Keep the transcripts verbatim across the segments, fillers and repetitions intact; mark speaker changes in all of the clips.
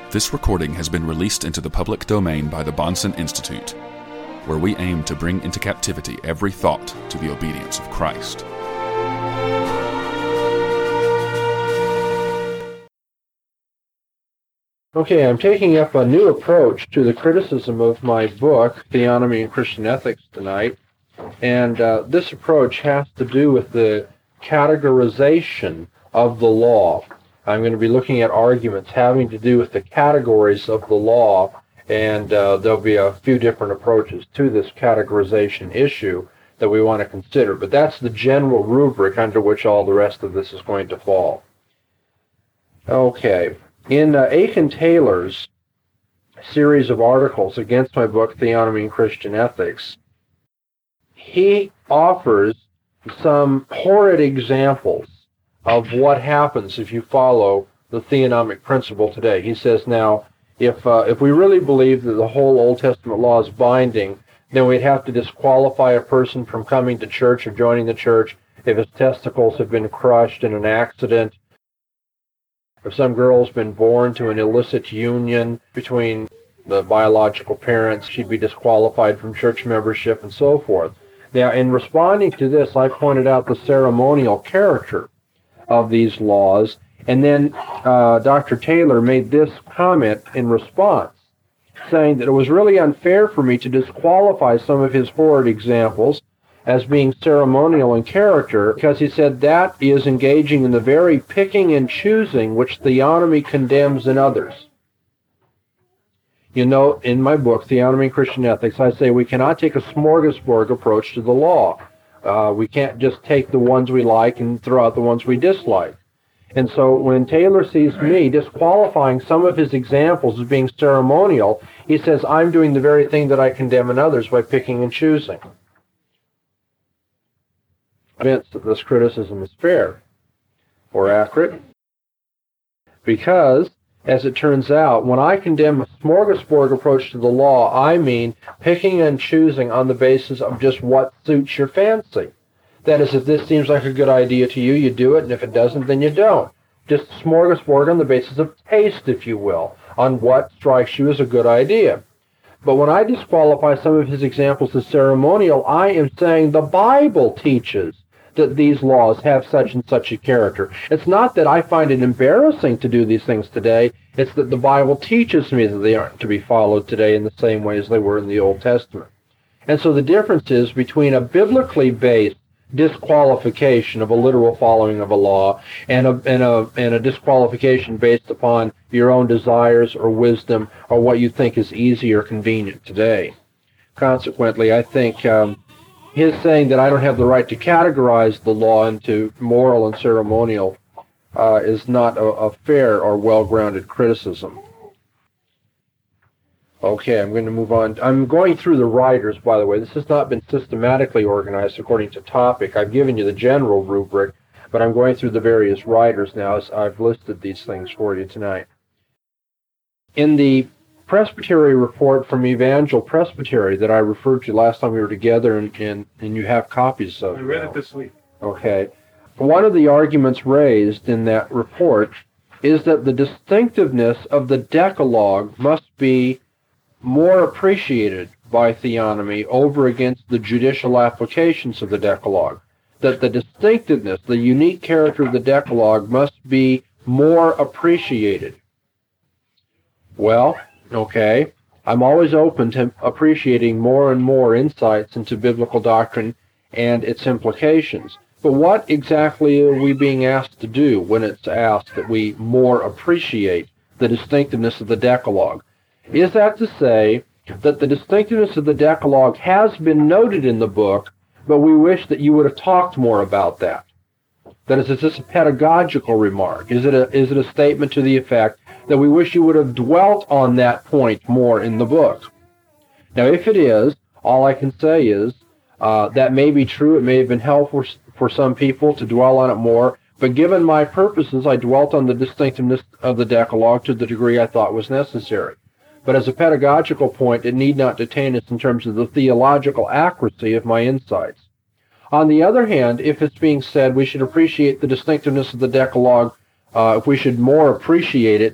Speaker 1: This recording has been released into the public domain by the Bahnsen Institute, where we aim to bring into captivity every thought to the obedience of Christ.
Speaker 2: Okay, I'm taking up a new approach to the criticism of my book, Theonomy and Christian Ethics, tonight. And uh, this approach has to do with the categorization of the law. I'm going to be looking at arguments having to do with the categories of the law, and uh, there'll be a few different approaches to this categorization issue that we want to consider. But that's the general rubric under which all the rest of this is going to fall. Okay. In uh, Aiken Taylor's series of articles against my book, Theonomy and Christian Ethics, he offers some horrid examples of what happens if you follow the theonomic principle today. He says, now, if uh, if we really believe that the whole Old Testament law is binding, then we'd have to disqualify a person from coming to church or joining the church if his testicles have been crushed in an accident. If some girl's been born to an illicit union between the biological parents, she'd be disqualified from church membership and so forth. Now, in responding to this, I pointed out the ceremonial character of these laws, and then uh, Doctor Taylor made this comment in response, saying that it was really unfair for me to disqualify some of his horrid examples as being ceremonial in character, because he said that is engaging in the very picking and choosing which theonomy condemns in others. You know, in my book, Theonomy and Christian Ethics, I say we cannot take a smorgasbord approach to the law. Uh, we can't just take the ones we like and throw out the ones we dislike. And so when Taylor sees me disqualifying some of his examples as being ceremonial, he says I'm doing the very thing that I condemn in others by picking and choosing. Convinced that this criticism is fair or accurate, because, as it turns out, when I condemn a smorgasbord approach to the law, I mean picking and choosing on the basis of just what suits your fancy. That is, if this seems like a good idea to you, you do it, and if it doesn't, then you don't. Just smorgasbord on the basis of taste, if you will, on what strikes you as a good idea. But when I disqualify some of his examples as ceremonial, I am saying the Bible teaches that these laws have such and such a character. It's not that I find it embarrassing to do these things today. It's that the Bible teaches me that they aren't to be followed today in the same way as they were in the Old Testament. And so the difference is between a biblically based disqualification of a literal following of a law and a, and a, and a disqualification based upon your own desires or wisdom or what you think is easy or convenient today. Consequently, I think um, his saying that I don't have the right to categorize the law into moral and ceremonial uh, is not a, a fair or well-grounded criticism. Okay, I'm going to move on. I'm going through the writers, by the way. This has not been systematically organized according to topic. I've given you the general rubric, but I'm going through the various writers now as I've listed these things for you tonight. In the Presbytery report from Evangel Presbytery that I referred to last time we were together, and, and, and you have copies of.
Speaker 3: I read
Speaker 2: now.
Speaker 3: it this week.
Speaker 2: Okay. One of the arguments raised in that report is that the distinctiveness of the Decalogue must be more appreciated by theonomy over against the judicial applications of the Decalogue. That the distinctiveness, the unique character of the Decalogue must be more appreciated. Well, okay, I'm always open to appreciating more and more insights into biblical doctrine and its implications. But what exactly are we being asked to do when it's asked that we more appreciate the distinctiveness of the Decalogue? Is that to say that the distinctiveness of the Decalogue has been noted in the book, but we wish that you would have talked more about that? That is, is this a pedagogical remark? Is it a, is it a statement to the effect that we wish you would have dwelt on that point more in the book? Now, if it is, all I can say is uh, that may be true. It may have been helpful for some people to dwell on it more, but given my purposes, I dwelt on the distinctiveness of the Decalogue to the degree I thought was necessary. But as a pedagogical point, it need not detain us in terms of the theological accuracy of my insights. On the other hand, if it's being said we should appreciate the distinctiveness of the Decalogue, uh, if we should more appreciate it,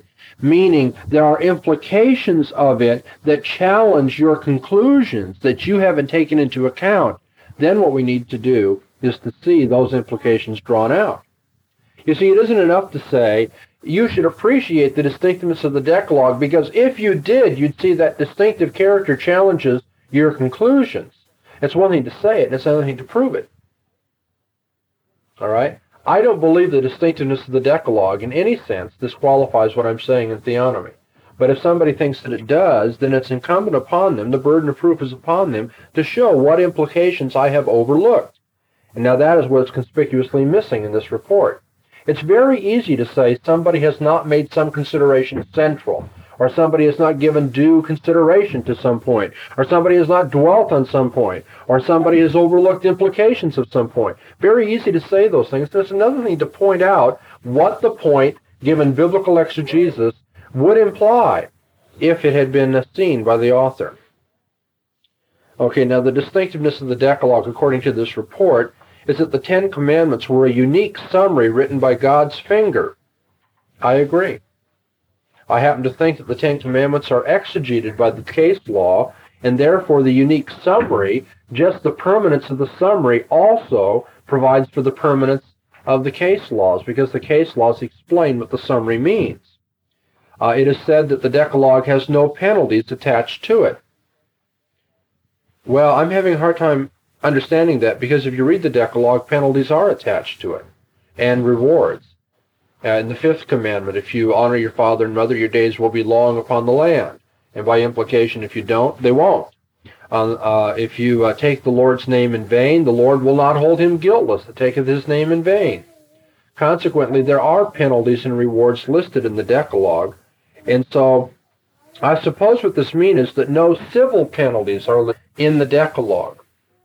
Speaker 2: meaning there are implications of it that challenge your conclusions that you haven't taken into account, then what we need to do is to see those implications drawn out. You see, it isn't enough to say, you should appreciate the distinctiveness of the Decalogue, because if you did, you'd see that distinctive character challenges your conclusions. It's one thing to say it, and it's another thing to prove it. All right? I don't believe the distinctiveness of the Decalogue in any sense disqualifies what I'm saying in theonomy. But if somebody thinks that it does, then it's incumbent upon them, the burden of proof is upon them, to show what implications I have overlooked. And now that is what's conspicuously missing in this report. It's very easy to say somebody has not made some consideration central, or somebody has not given due consideration to some point, or somebody has not dwelt on some point, or somebody has overlooked implications of some point. Very easy to say those things. There's another thing to point out what the point, given biblical exegesis, would imply if it had been seen by the author. Okay, now the distinctiveness of the Decalogue, according to this report, is that the Ten Commandments were a unique summary written by God's finger. I agree. I happen to think that the Ten Commandments are exegeted by the case law, and therefore the unique summary, just the permanence of the summary, also provides for the permanence of the case laws, because the case laws explain what the summary means. Uh, it is said that the Decalogue has no penalties attached to it. Well, I'm having a hard time understanding that, because if you read the Decalogue, penalties are attached to it, and rewards. Uh, in the fifth commandment, if you honor your father and mother, your days will be long upon the land. And by implication, if you don't, they won't. Uh, uh, if you uh, take the Lord's name in vain, the Lord will not hold him guiltless that taketh his name in vain. Consequently, there are penalties and rewards listed in the Decalogue. And so, I suppose what this means is that no civil penalties are in the Decalogue.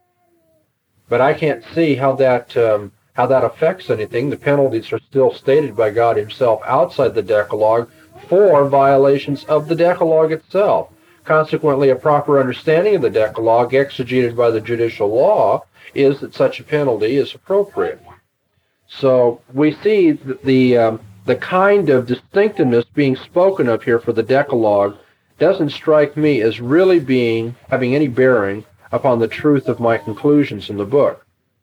Speaker 2: But I can't see how that um, how that affects anything. The penalties are still stated by God himself outside the Decalogue for violations of the Decalogue itself. Consequently, a proper understanding of the Decalogue, exegeted by the judicial law, is that such a penalty is appropriate. So we see that the, um, the kind of distinctiveness being spoken of here for the Decalogue doesn't strike me as really being, having any bearing upon the truth of my conclusions in the book.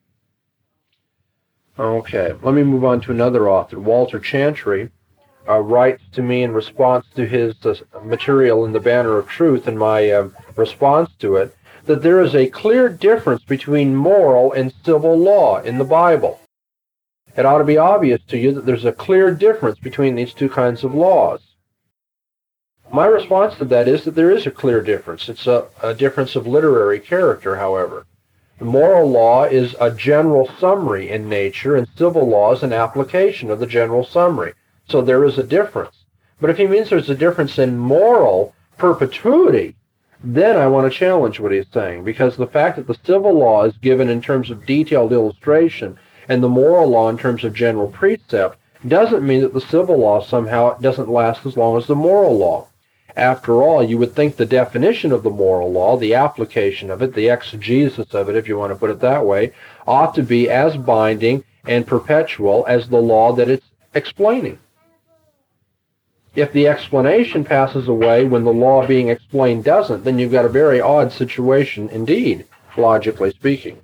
Speaker 2: Okay, let me move on to another author. Walter Chantry uh, writes to me in response to his uh, material in the Banner of Truth, and my uh, response to it, that there is a clear difference between moral and civil law in the Bible. It ought to be obvious to you that there's a clear difference between these two kinds of laws. My response to that is that there is a clear difference. It's a, a difference of literary character, however. The moral law is a general summary in nature, and civil law is an application of the general summary. So there is a difference. But if he means there's a difference in moral perpetuity, then I want to challenge what he's saying, because the fact that the civil law is given in terms of detailed illustration and the moral law in terms of general precept doesn't mean that the civil law somehow doesn't last as long as the moral law. After all, you would think the definition of the moral law, the application of it, the exegesis of it, if you want to put it that way, ought to be as binding and perpetual as the law that it's explaining. If the explanation passes away when the law being explained doesn't, then you've got a very odd situation indeed, logically speaking.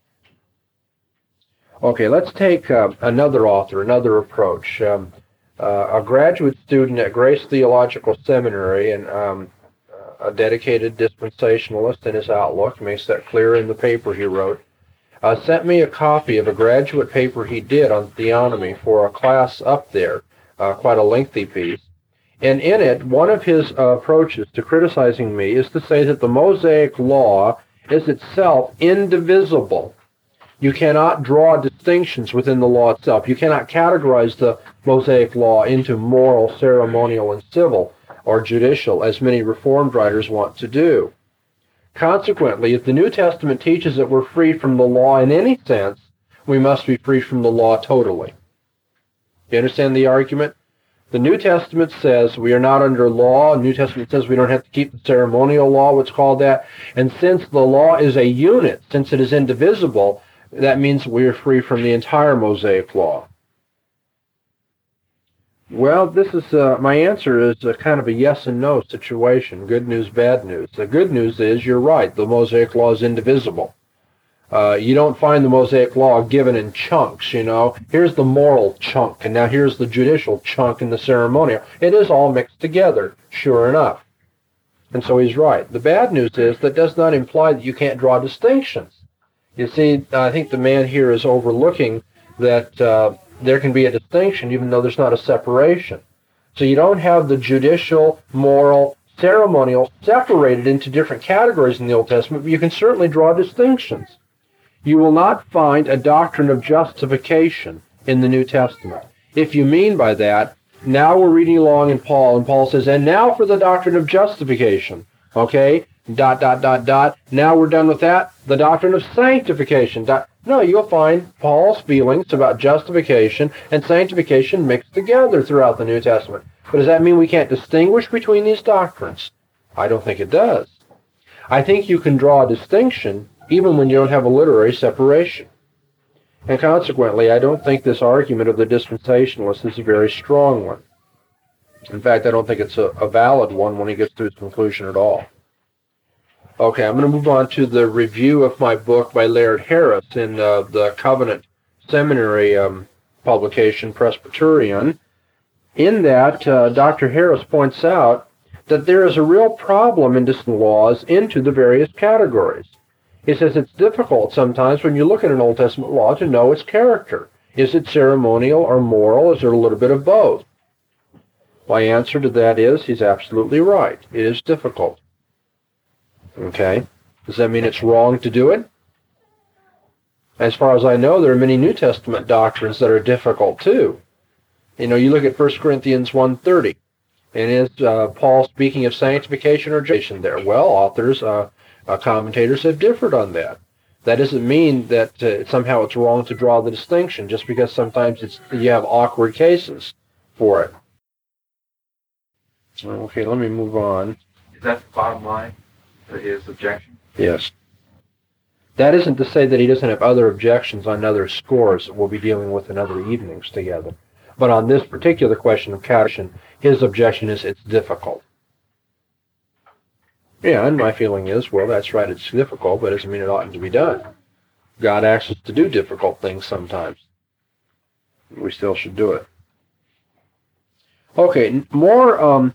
Speaker 2: Okay, let's take uh, another author, another approach. Um, Uh, a graduate student at Grace Theological Seminary and um, a dedicated dispensationalist in his outlook, makes that clear in the paper he wrote, uh, sent me a copy of a graduate paper he did on theonomy for a class up there, uh, quite a lengthy piece. And in it, one of his uh, approaches to criticizing me is to say that the Mosaic Law is itself indivisible. You cannot draw distinctions within the law itself. You cannot categorize the Mosaic Law into moral, ceremonial, and civil, or judicial, as many Reformed writers want to do. Consequently, if the New Testament teaches that we're free from the law in any sense, we must be free from the law totally. You understand the argument? The New Testament says we are not under law. The New Testament says we don't have to keep the ceremonial law, what's called that. And since the law is a unit, since it is indivisible, that means we are free from the entire Mosaic Law. Well, this is uh, my answer is a kind of a yes and no situation. Good news, bad news. The good news is you're right. The Mosaic Law is indivisible. Uh, you don't find the Mosaic Law given in chunks, you know. Here's the moral chunk, and now here's the judicial chunk and the ceremonial. It is all mixed together, sure enough. And so he's right. The bad news is that does not imply that you can't draw distinctions. You see, I think the man here is overlooking that uh, there can be a distinction even though there's not a separation. So you don't have the judicial, moral, ceremonial separated into different categories in the Old Testament, but you can certainly draw distinctions. You will not find a doctrine of justification in the New Testament. If you mean by that, now we're reading along in Paul, and Paul says, and now for the doctrine of justification. Okay? Dot, dot, dot, dot. Now we're done with that. The doctrine of sanctification. Dot. No, you'll find Paul's feelings about justification and sanctification mixed together throughout the New Testament. But does that mean we can't distinguish between these doctrines? I don't think it does. I think you can draw a distinction even when you don't have a literary separation. And consequently, I don't think this argument of the dispensationalist is a very strong one. In fact, I don't think it's a, a valid one when he gets to his conclusion at all. Okay, I'm going to move on to the review of my book by Laird Harris in uh, the Covenant Seminary um, publication, Presbyterian. In that, uh, Doctor Harris points out that there is a real problem in distinguishing laws into the various categories. He says it's difficult sometimes when you look at an Old Testament law to know its character. Is it ceremonial or moral? Is there a little bit of both? My answer to that is he's absolutely right. It is difficult. Okay? Does that mean it's wrong to do it? As far as I know, there are many New Testament doctrines that are difficult too. You know, you look at First Corinthians one thirty, and is uh, Paul speaking of sanctification or justification there? Well, authors, uh, uh, commentators have differed on that. That doesn't mean that uh, somehow it's wrong to draw the distinction, just because sometimes it's you have awkward cases for it. Okay, let me move on.
Speaker 3: Is that the bottom line to his objection?
Speaker 2: Yes. That isn't to say that he doesn't have other objections on other scores that we'll be dealing with in other evenings together. But on this particular question of catechism, his objection is it's difficult. Yeah, and my feeling is, well, that's right, it's difficult, but it doesn't mean it oughtn't to be done. God asks us to do difficult things sometimes. We still should do it. Okay, more, um,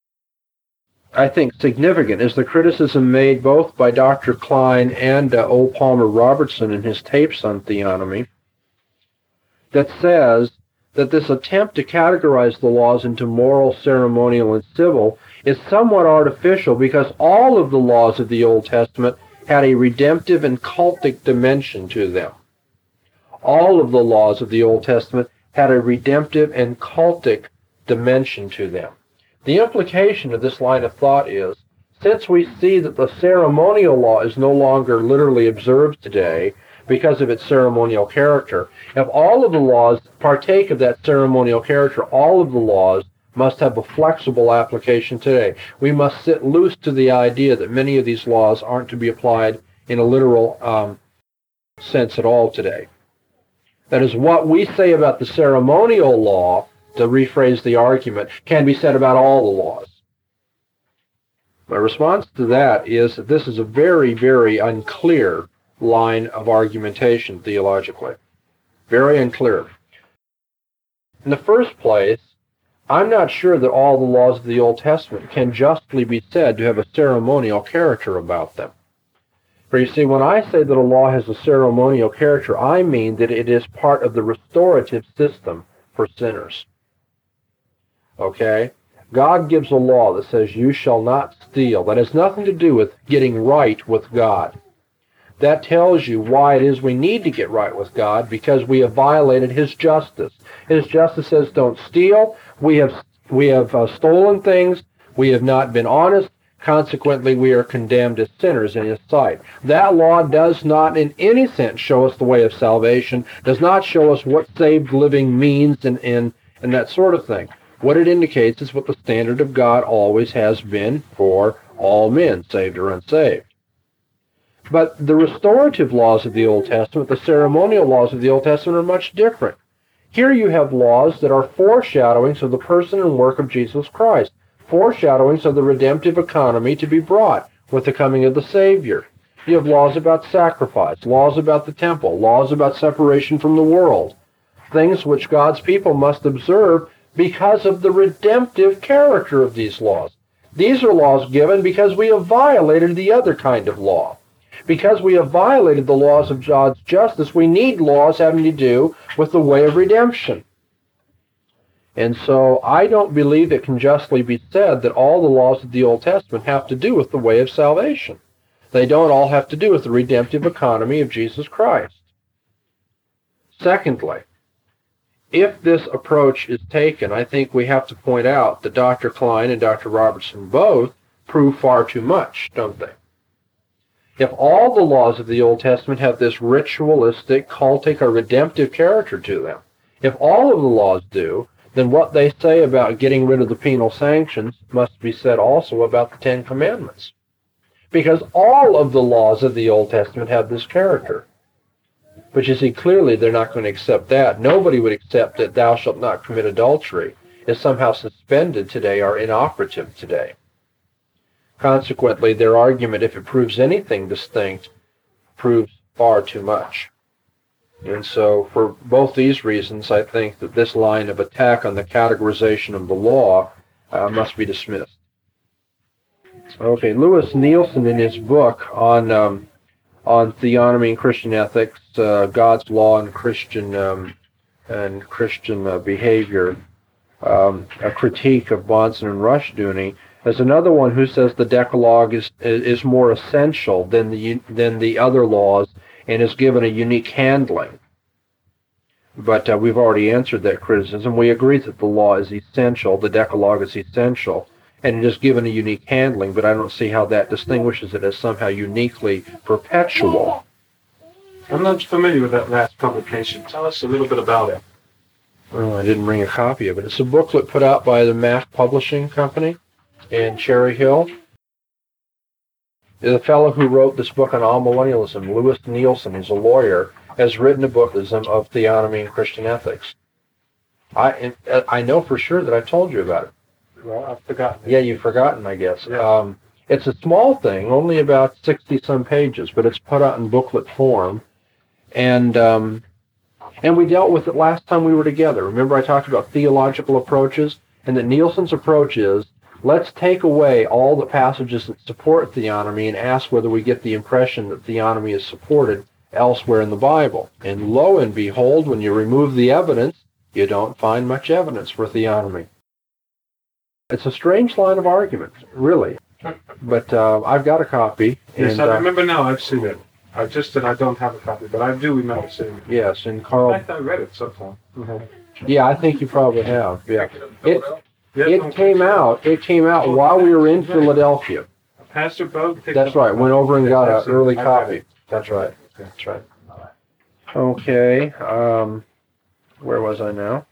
Speaker 2: I think, significant is the criticism made both by Doctor Klein and uh, O. Palmer Robertson in his tapes on theonomy that says that this attempt to categorize the laws into moral, ceremonial, and civil is somewhat artificial because all of the laws of the Old Testament had a redemptive and cultic dimension to them. All of the laws of the Old Testament had a redemptive and cultic dimension to them. The implication of this line of thought is, since we see that the ceremonial law is no longer literally observed today because of its ceremonial character, if all of the laws partake of that ceremonial character, all of the laws must have a flexible application today. We must sit loose to the idea that many of these laws aren't to be applied in a literal um, sense at all today. That is, what we say about the ceremonial law, to rephrase the argument, can be said about all the laws. My response to that is that this is a very, very unclear line of argumentation theologically. Very unclear. In the first place, I'm not sure that all the laws of the Old Testament can justly be said to have a ceremonial character about them. For you see, when I say that a law has a ceremonial character, I mean that it is part of the restorative system for sinners. Okay? God gives a law that says you shall not steal. That has nothing to do with getting right with God. That tells you why it is we need to get right with God, because we have violated His justice. His justice says don't steal. We have we have uh, stolen things. We have not been honest. Consequently, we are condemned as sinners in His sight. That law does not in any sense show us the way of salvation, does not show us what saved living means and, and, and that sort of thing. What it indicates is what the standard of God always has been for all men, saved or unsaved. But the restorative laws of the Old Testament, the ceremonial laws of the Old Testament, are much different. Here you have laws that are foreshadowings of the person and work of Jesus Christ, foreshadowings of the redemptive economy to be brought with the coming of the Savior. You have laws about sacrifice, laws about the temple, laws about separation from the world, things which God's people must observe because of the redemptive character of these laws. These are laws given because we have violated the other kind of law. Because we have violated the laws of God's justice, we need laws having to do with the way of redemption. And so I don't believe it can justly be said that all the laws of the Old Testament have to do with the way of salvation. They don't all have to do with the redemptive economy of Jesus Christ. Secondly, if this approach is taken, I think we have to point out that Doctor Klein and Doctor Robertson both prove far too much, don't they? If all the laws of the Old Testament have this ritualistic, cultic, or redemptive character to them, if all of the laws do, then what they say about getting rid of the penal sanctions must be said also about the Ten Commandments. Because all of the laws of the Old Testament have this character. But you see, clearly they're not going to accept that. Nobody would accept that thou shalt not commit adultery is somehow suspended today or inoperative today. Consequently, their argument, if it proves anything distinct, proves far too much. And so, for both these reasons, I think that this line of attack on the categorization of the law uh, must be dismissed. Okay, Lewis Nielsen, in his book on um, on theonomy and Christian ethics, uh, God's law and Christian um, and Christian uh, behavior, um, a critique of Bahnsen and Rushdoony, there's another one who says the Decalogue is is more essential than the than the other laws and is given a unique handling. But uh, we've already answered that criticism. We agree that the law is essential, the Decalogue is essential, and it is given a unique handling, but I don't see how that distinguishes it as somehow uniquely perpetual.
Speaker 4: I'm not familiar with that last publication. Tell us a little bit about it.
Speaker 2: Well, I didn't bring a copy of it. It's a booklet put out by the Mack Publishing Company in Cherry Hill. The fellow who wrote this book on amillennialism, Lewis Nielsen, he's a lawyer, has written a book of theonomy and Christian ethics. I I know for sure that I've told you about it.
Speaker 4: Well, I've forgotten it.
Speaker 2: Yeah, you've forgotten, I guess.
Speaker 4: Yeah.
Speaker 2: Um, it's a small thing, only about sixty-some pages, but it's put out in booklet form. And um, and we dealt with it last time we were together. Remember I talked about theological approaches? And that Nielsen's approach is, let's take away all the passages that support theonomy and ask whether we get the impression that theonomy is supported elsewhere in the Bible. And lo and behold, when you remove the evidence, you don't find much evidence for theonomy. It's a strange line of argument, really. But uh, I've got a copy.
Speaker 4: Yes,
Speaker 2: and,
Speaker 4: I
Speaker 2: uh,
Speaker 4: remember now. I've seen it. I just that I don't have a copy, but I do remember seeing it.
Speaker 2: Yes, and
Speaker 4: In
Speaker 2: Carl.
Speaker 4: fact, I read it sometime. Mm-hmm.
Speaker 2: Yeah, I think you probably have. Yeah, it
Speaker 4: Yes,
Speaker 2: it came out. It came out while we were in Philadelphia.
Speaker 4: Pastor Bug. picked
Speaker 2: That's
Speaker 4: up-
Speaker 2: right. Went over and got
Speaker 4: That's
Speaker 2: an
Speaker 4: it.
Speaker 2: early
Speaker 4: I read
Speaker 2: copy.
Speaker 4: it.
Speaker 2: That's right. That's right. Okay. Um, where was I now?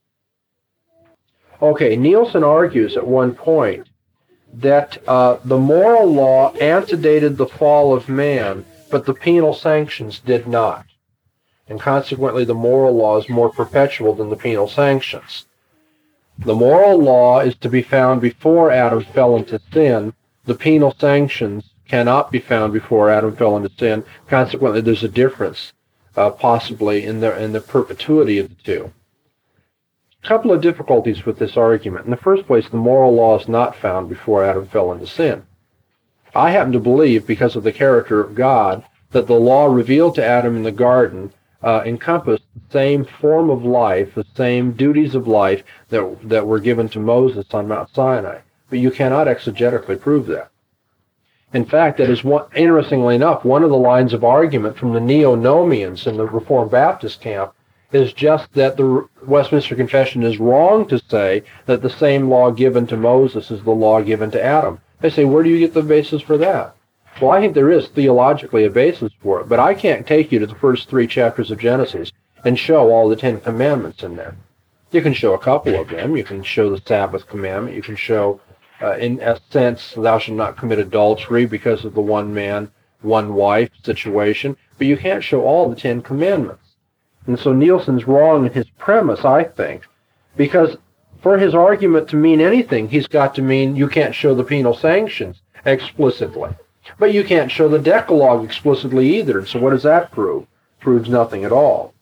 Speaker 2: Okay. Nielsen argues at one point that uh, the moral law antedated the fall of man, but the penal sanctions did not. And consequently, the moral law is more perpetual than the penal sanctions. The moral law is to be found before Adam fell into sin. The penal sanctions cannot be found before Adam fell into sin. Consequently, there's a difference, uh, possibly, in the, in the perpetuity of the two. A couple of difficulties with this argument. In the first place, the moral law is not found before Adam fell into sin. I happen to believe, because of the character of God, that the law revealed to Adam in the garden uh, encompassed the same form of life, the same duties of life that, that were given to Moses on Mount Sinai. But you cannot exegetically prove that. In fact, that is one, interestingly enough, one of the lines of argument from the neo-nomians in the Reformed Baptist camp is just that the Westminster Confession is wrong to say that the same law given to Moses is the law given to Adam. They say, where do you get the basis for that? Well, I think there is theologically a basis for it, but I can't take you to the first three chapters of Genesis and show all the Ten Commandments in there. You can show a couple of them. You can show the Sabbath commandment. You can show, uh, in a sense, thou shalt not commit adultery because of the one man, one wife situation, but you can't show all the Ten Commandments. And so Nielsen's wrong in his premise, I think, because for his argument to mean anything, he's got to mean you can't show the penal sanctions explicitly. But you can't show the Decalogue explicitly either. So what does that prove? Proves nothing at all.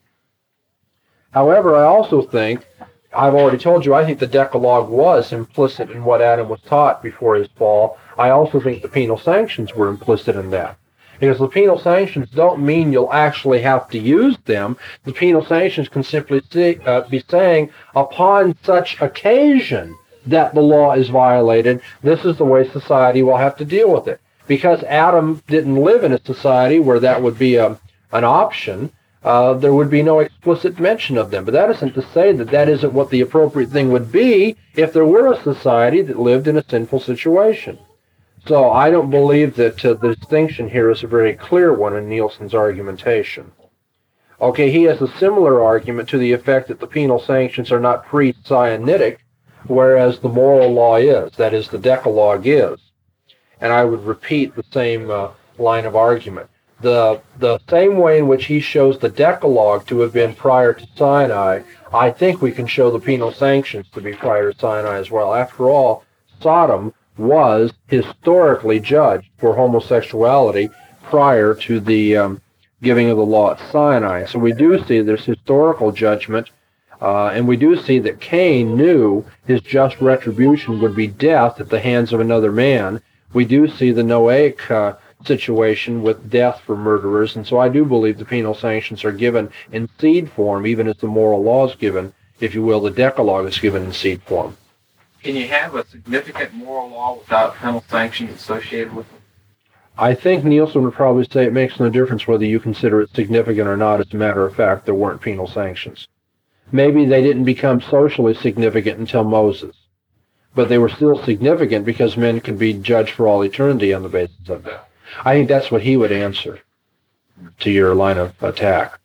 Speaker 2: However, I also think, I've already told you, I think the Decalogue was implicit in what Adam was taught before his fall. I also think the penal sanctions were implicit in that. Because the penal sanctions don't mean you'll actually have to use them. The penal sanctions can simply say, uh, be saying, upon such occasion that the law is violated, this is the way society will have to deal with it. Because Adam didn't live in a society where that would be a, an option, uh, there would be no explicit mention of them. But that isn't to say that that isn't what the appropriate thing would be if there were a society that lived in a sinful situation. So I don't believe that uh, the distinction here is a very clear one in Nielsen's argumentation. Okay, he has a similar argument to the effect that the penal sanctions are not pre-Sinaitic, whereas the moral law is, that is, the Decalogue is. And I would repeat the same uh, line of argument. The, the same way in which he shows the Decalogue to have been prior to Sinai, I think we can show the penal sanctions to be prior to Sinai as well. After all, Sodom was historically judged for homosexuality prior to the um, giving of the law at Sinai. So we do see this historical judgment, uh, and we do see that Cain knew his just retribution would be death at the hands of another man. We do see the Noahic uh, situation with death for murderers, and so I do believe the penal sanctions are given in seed form, even as the moral law is given, if you will, the Decalogue is given in seed form.
Speaker 3: Can you have a significant moral law without penal sanctions associated with it?
Speaker 2: I think Nielsen would probably say it makes no difference whether you consider it significant or not. As a matter of fact, there weren't penal sanctions. Maybe they didn't become socially significant until Moses, but they were still significant because men could be judged for all eternity on the basis of that. I think that's what he would answer to your line of attack.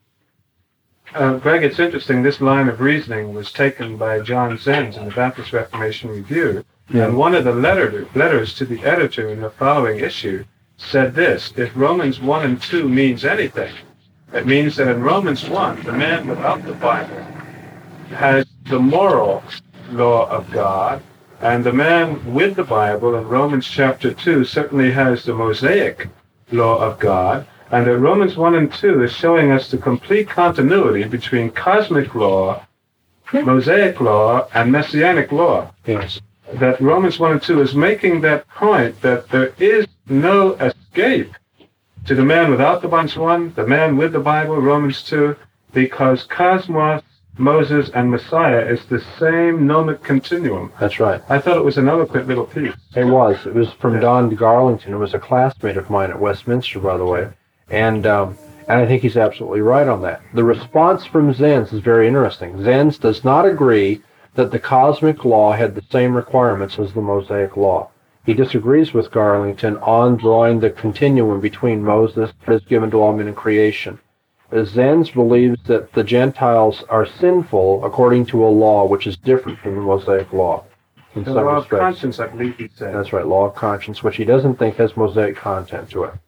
Speaker 4: Uh, Greg, it's interesting, this line of reasoning was taken by John Zenz in the Baptist Reformation Review, yeah. And one of the letter, letters to the editor in the following issue said this: if Romans one and two means anything, it means that in Romans one, the man without the Bible has the moral law of God, and the man with the Bible in Romans chapter two certainly has the Mosaic law of God. And that Romans one and two is showing us the complete continuity between cosmic law, Mosaic law, and Messianic law.
Speaker 2: Yes.
Speaker 4: That Romans one and two is making that point that there is no escape to the man without the Romans one, the man with the Bible, Romans two, because cosmos, Moses, and Messiah is the same gnomic continuum.
Speaker 2: That's right.
Speaker 4: I thought it was an eloquent little piece.
Speaker 2: It was. It was from yeah. Don Garlington, who was a classmate of mine at Westminster, by the way. And um, and I think he's absolutely right on that. The response from Zenz is very interesting. Zenz does not agree that the cosmic law had the same requirements as the Mosaic law. He disagrees with Garlington on drawing the continuum between Moses that is given to all men in creation. Zenz believes that the Gentiles are sinful according to a law which is different from the Mosaic law. In
Speaker 4: the
Speaker 2: some
Speaker 4: law
Speaker 2: respects.
Speaker 4: of conscience, I believe he said.
Speaker 2: That's right, law of conscience, which he doesn't think has Mosaic content to it.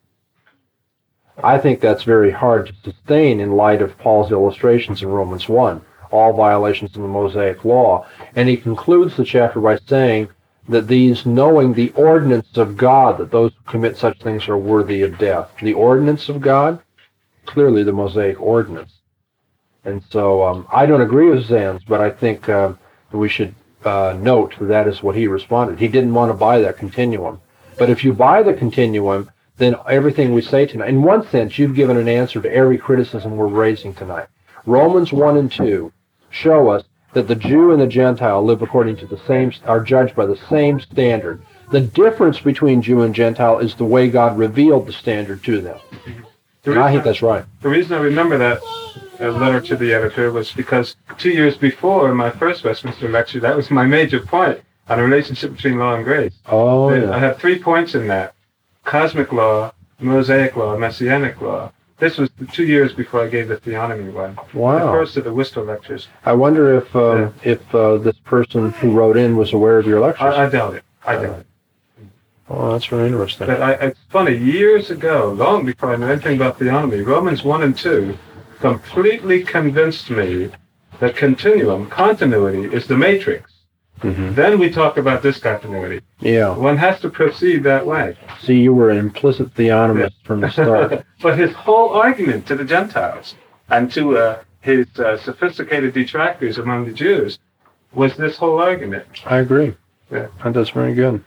Speaker 2: I think that's very hard to sustain in light of Paul's illustrations in Romans one, all violations of the Mosaic law. And he concludes the chapter by saying that these, knowing the ordinance of God, that those who commit such things are worthy of death. The ordinance of God, clearly the Mosaic ordinance. And so um, I don't agree with Zenz, but I think uh, we should uh, note that that is what he responded. He didn't want to buy that continuum. But if you buy the continuum, then everything we say tonight, in one sense, you've given an answer to every criticism we're raising tonight. Romans one and two show us that the Jew and the Gentile live according to the same, are judged by the same standard. The difference between Jew and Gentile is the way God revealed the standard to them. And I think that's right.
Speaker 4: The reason I remember that uh, letter to the editor was because two years before my first Westminster lecture, that was my major point on the relationship between law and grace.
Speaker 2: Oh,
Speaker 4: I,
Speaker 2: yeah.
Speaker 4: I have three points in that: cosmic law, Mosaic law, Messianic law. This was two years before I gave the theonomy one.
Speaker 2: Wow.
Speaker 4: The first of the Worcester lectures.
Speaker 2: I wonder if um,
Speaker 4: Yeah.
Speaker 2: if uh, this person who wrote in was aware of your lectures.
Speaker 4: I, I doubt it. I doubt
Speaker 2: Uh,
Speaker 4: it.
Speaker 2: Oh, that's very interesting.
Speaker 4: But I, it's funny, years ago, long before I knew anything about theonomy, Romans one and two completely convinced me that continuum, continuity, is the matrix.
Speaker 2: Mm-hmm.
Speaker 4: Then we talk about discontinuity.
Speaker 2: Yeah.
Speaker 4: One has to proceed that way.
Speaker 2: See, you were an implicit theonomist from the start.
Speaker 4: But his whole argument to the Gentiles and to uh, his uh, sophisticated detractors among the Jews was this whole argument.
Speaker 2: I agree.
Speaker 4: Yeah.
Speaker 2: And that's very good.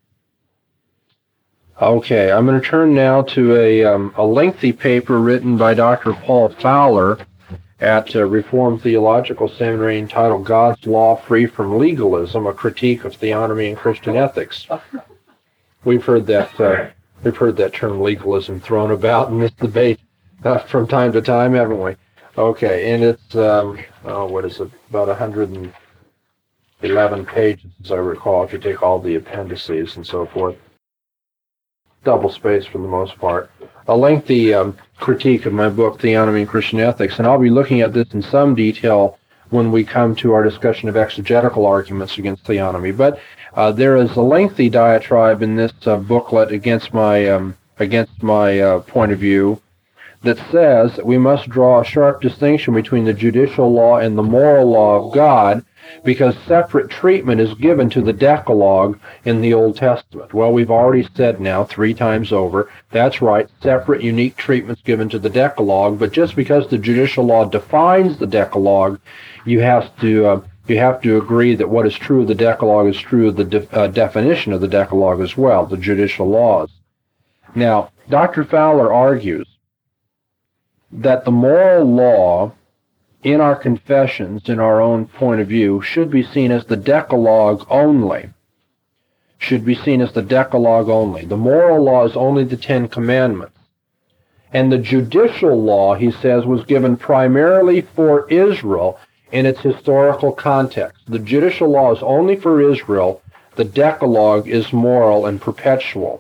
Speaker 2: Okay, I'm going to turn now to a, um, a lengthy paper written by Doctor Paul Fowler at uh, Reformed Theological Seminary entitled God's Law Free from Legalism, a Critique of Theonomy and Christian Ethics. We've heard that uh, we've heard that term legalism thrown about in this debate uh, from time to time, haven't we? Okay, and it's um, oh, what is it? About one hundred eleven pages, as I recall, if you take all the appendices and so forth. Double space for the most part. A lengthy um, critique of my book, Theonomy and Christian Ethics, and I'll be looking at this in some detail when we come to our discussion of exegetical arguments against theonomy. But uh, there is a lengthy diatribe in this uh, booklet against my um, against my uh, point of view that says that we must draw a sharp distinction between the judicial law and the moral law of God, because separate treatment is given to the Decalogue in the Old Testament. Well, we've already said now three times over, that's right, separate, unique treatments given to the Decalogue, but just because the judicial law defines the Decalogue, you have to uh, you have to agree that what is true of the Decalogue is true of the de- uh, definition of the Decalogue as well, the judicial laws. Now, Doctor Fowler argues that the moral law in our confessions, in our own point of view, should be seen as the Decalogue only. Should be seen as the Decalogue only. The moral law is only the Ten Commandments. And the judicial law, he says, was given primarily for Israel in its historical context. The judicial law is only for Israel. The Decalogue is moral and perpetual.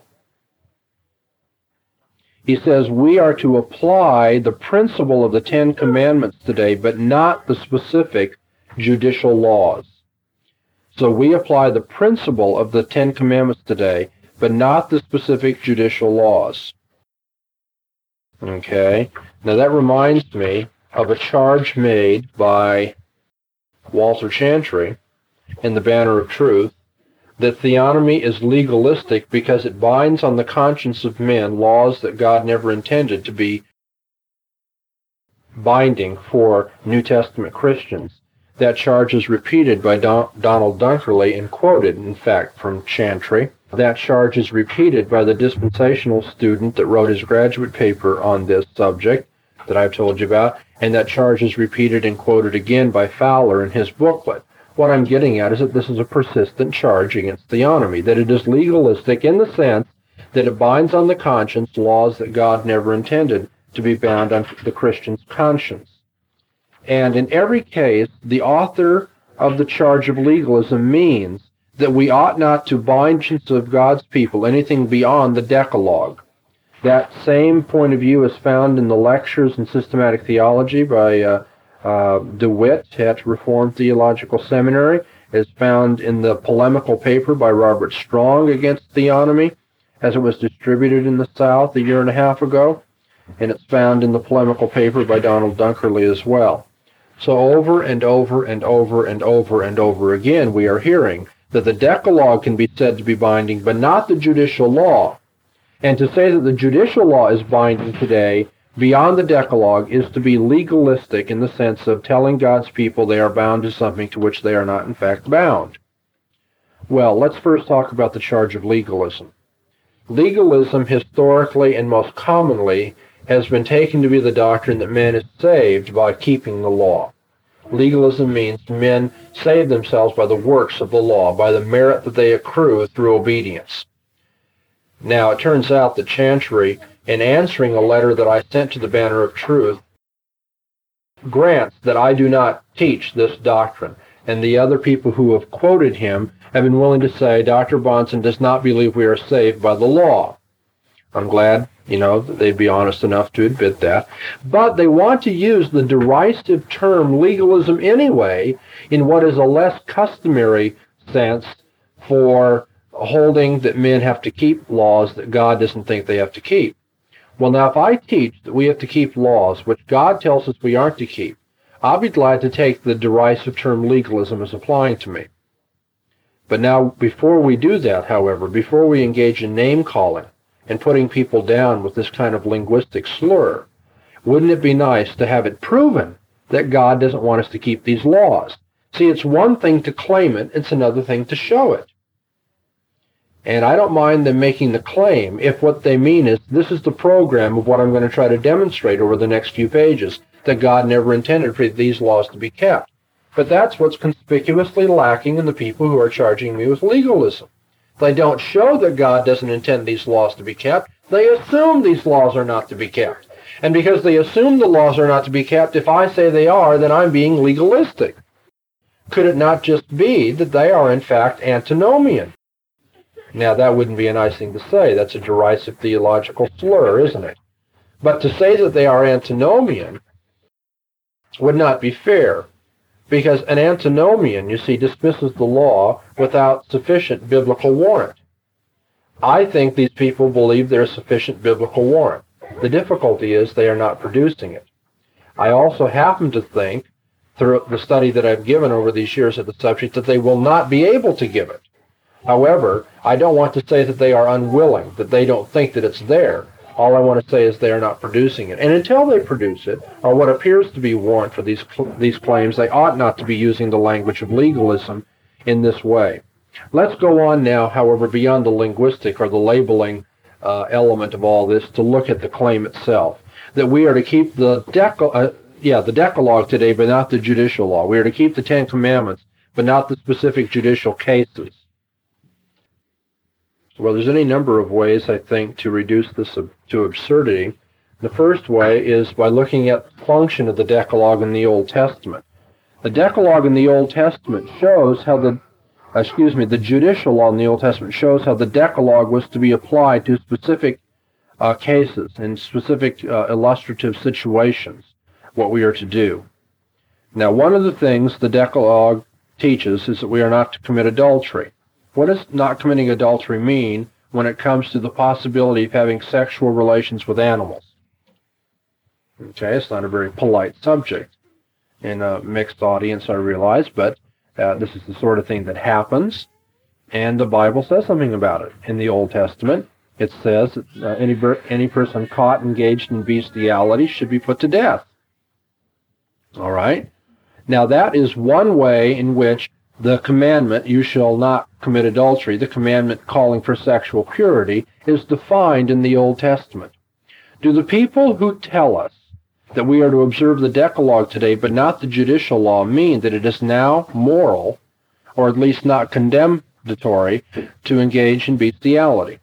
Speaker 2: He says we are to apply the principle of the Ten Commandments today, but not the specific judicial laws. So we apply the principle of the Ten Commandments today, but not the specific judicial laws. Okay? Now that reminds me of a charge made by Walter Chantry in the Banner of Truth, that theonomy is legalistic because it binds on the conscience of men laws that God never intended to be binding for New Testament Christians. That charge is repeated by Don- Donald Dunkerley and quoted, in fact, from Chantry. That charge is repeated by the dispensational student that wrote his graduate paper on this subject that I've told you about, and that charge is repeated and quoted again by Fowler in his booklet. What I'm getting at is that this is a persistent charge against theonomy, that it is legalistic in the sense that it binds on the conscience laws that God never intended to be bound on the Christian's conscience. And in every case, the author of the charge of legalism means that we ought not to bind of God's people anything beyond the Decalogue. That same point of view is found in the lectures in systematic theology by uh, Uh, DeWitt at Reformed Theological Seminary, is found in the polemical paper by Robert Strong against theonomy, as it was distributed in the South a year and a half ago, and it's found in the polemical paper by Donald Dunkerley as well. So over and over and over and over and over again, we are hearing that the Decalogue can be said to be binding, but not the judicial law. And to say that the judicial law is binding today beyond the Decalogue is to be legalistic in the sense of telling God's people they are bound to something to which they are not in fact bound. Well, let's first talk about the charge of legalism. Legalism historically and most commonly has been taken to be the doctrine that man is saved by keeping the law. Legalism means men save themselves by the works of the law, by the merit that they accrue through obedience. Now, it turns out that Chantry, in answering a letter that I sent to the Banner of Truth, grants that I do not teach this doctrine, and the other people who have quoted him have been willing to say Doctor Bahnsen does not believe we are saved by the law. I'm glad, you know, that they'd be honest enough to admit that. But they want to use the derisive term legalism anyway in what is a less customary sense for holding that men have to keep laws that God doesn't think they have to keep. Well, now, if I teach that we have to keep laws which God tells us we aren't to keep, I'll be glad to take the derisive term legalism as applying to me. But now, before we do that, however, before we engage in name-calling and putting people down with this kind of linguistic slur, wouldn't it be nice to have it proven that God doesn't want us to keep these laws? See, it's one thing to claim it, it's another thing to show it. And I don't mind them making the claim if what they mean is, this is the program of what I'm going to try to demonstrate over the next few pages, that God never intended for these laws to be kept. But that's what's conspicuously lacking in the people who are charging me with legalism. They don't show that God doesn't intend these laws to be kept. They assume these laws are not to be kept. And because they assume the laws are not to be kept, if I say they are, then I'm being legalistic. Could it not just be that they are in fact antinomian? Now, that wouldn't be a nice thing to say. That's a derisive theological slur, isn't it? But to say that they are antinomian would not be fair, because an antinomian, you see, dismisses the law without sufficient biblical warrant. I think these people believe there's sufficient biblical warrant. The difficulty is they are not producing it. I also happen to think, through the study that I've given over these years of the subject, that they will not be able to give it. However, I don't want to say that they are unwilling, that they don't think that it's there. All I want to say is they are not producing it. And until they produce it, or what appears to be warrant for these these claims, they ought not to be using the language of legalism in this way. Let's go on now, however, beyond the linguistic or the labeling uh, element of all this, to look at the claim itself, that we are to keep the decal uh, yeah the Decalogue today, but not the judicial law. We are to keep the Ten Commandments, but not the specific judicial cases. Well, there's any number of ways, I think, to reduce this to absurdity. The first way is by looking at the function of the Decalogue in the Old Testament. The Decalogue in the Old Testament shows how the, excuse me, the judicial law in the Old Testament shows how the Decalogue was to be applied to specific uh, cases and specific uh, illustrative situations, what we are to do. Now, one of the things the Decalogue teaches is that we are not to commit adultery. What does not committing adultery mean when it comes to the possibility of having sexual relations with animals? Okay, it's not a very polite subject in a mixed audience, I realize, but uh, this is the sort of thing that happens, and the Bible says something about it. In the Old Testament, it says that uh, any, any person caught engaged in bestiality should be put to death. All right? Now, that is one way in which the commandment, you shall not commit adultery, the commandment calling for sexual purity, is defined in the Old Testament. Do the people who tell us that we are to observe the Decalogue today, but not the judicial law, mean that it is now moral, or at least not condemnatory, to engage in bestiality?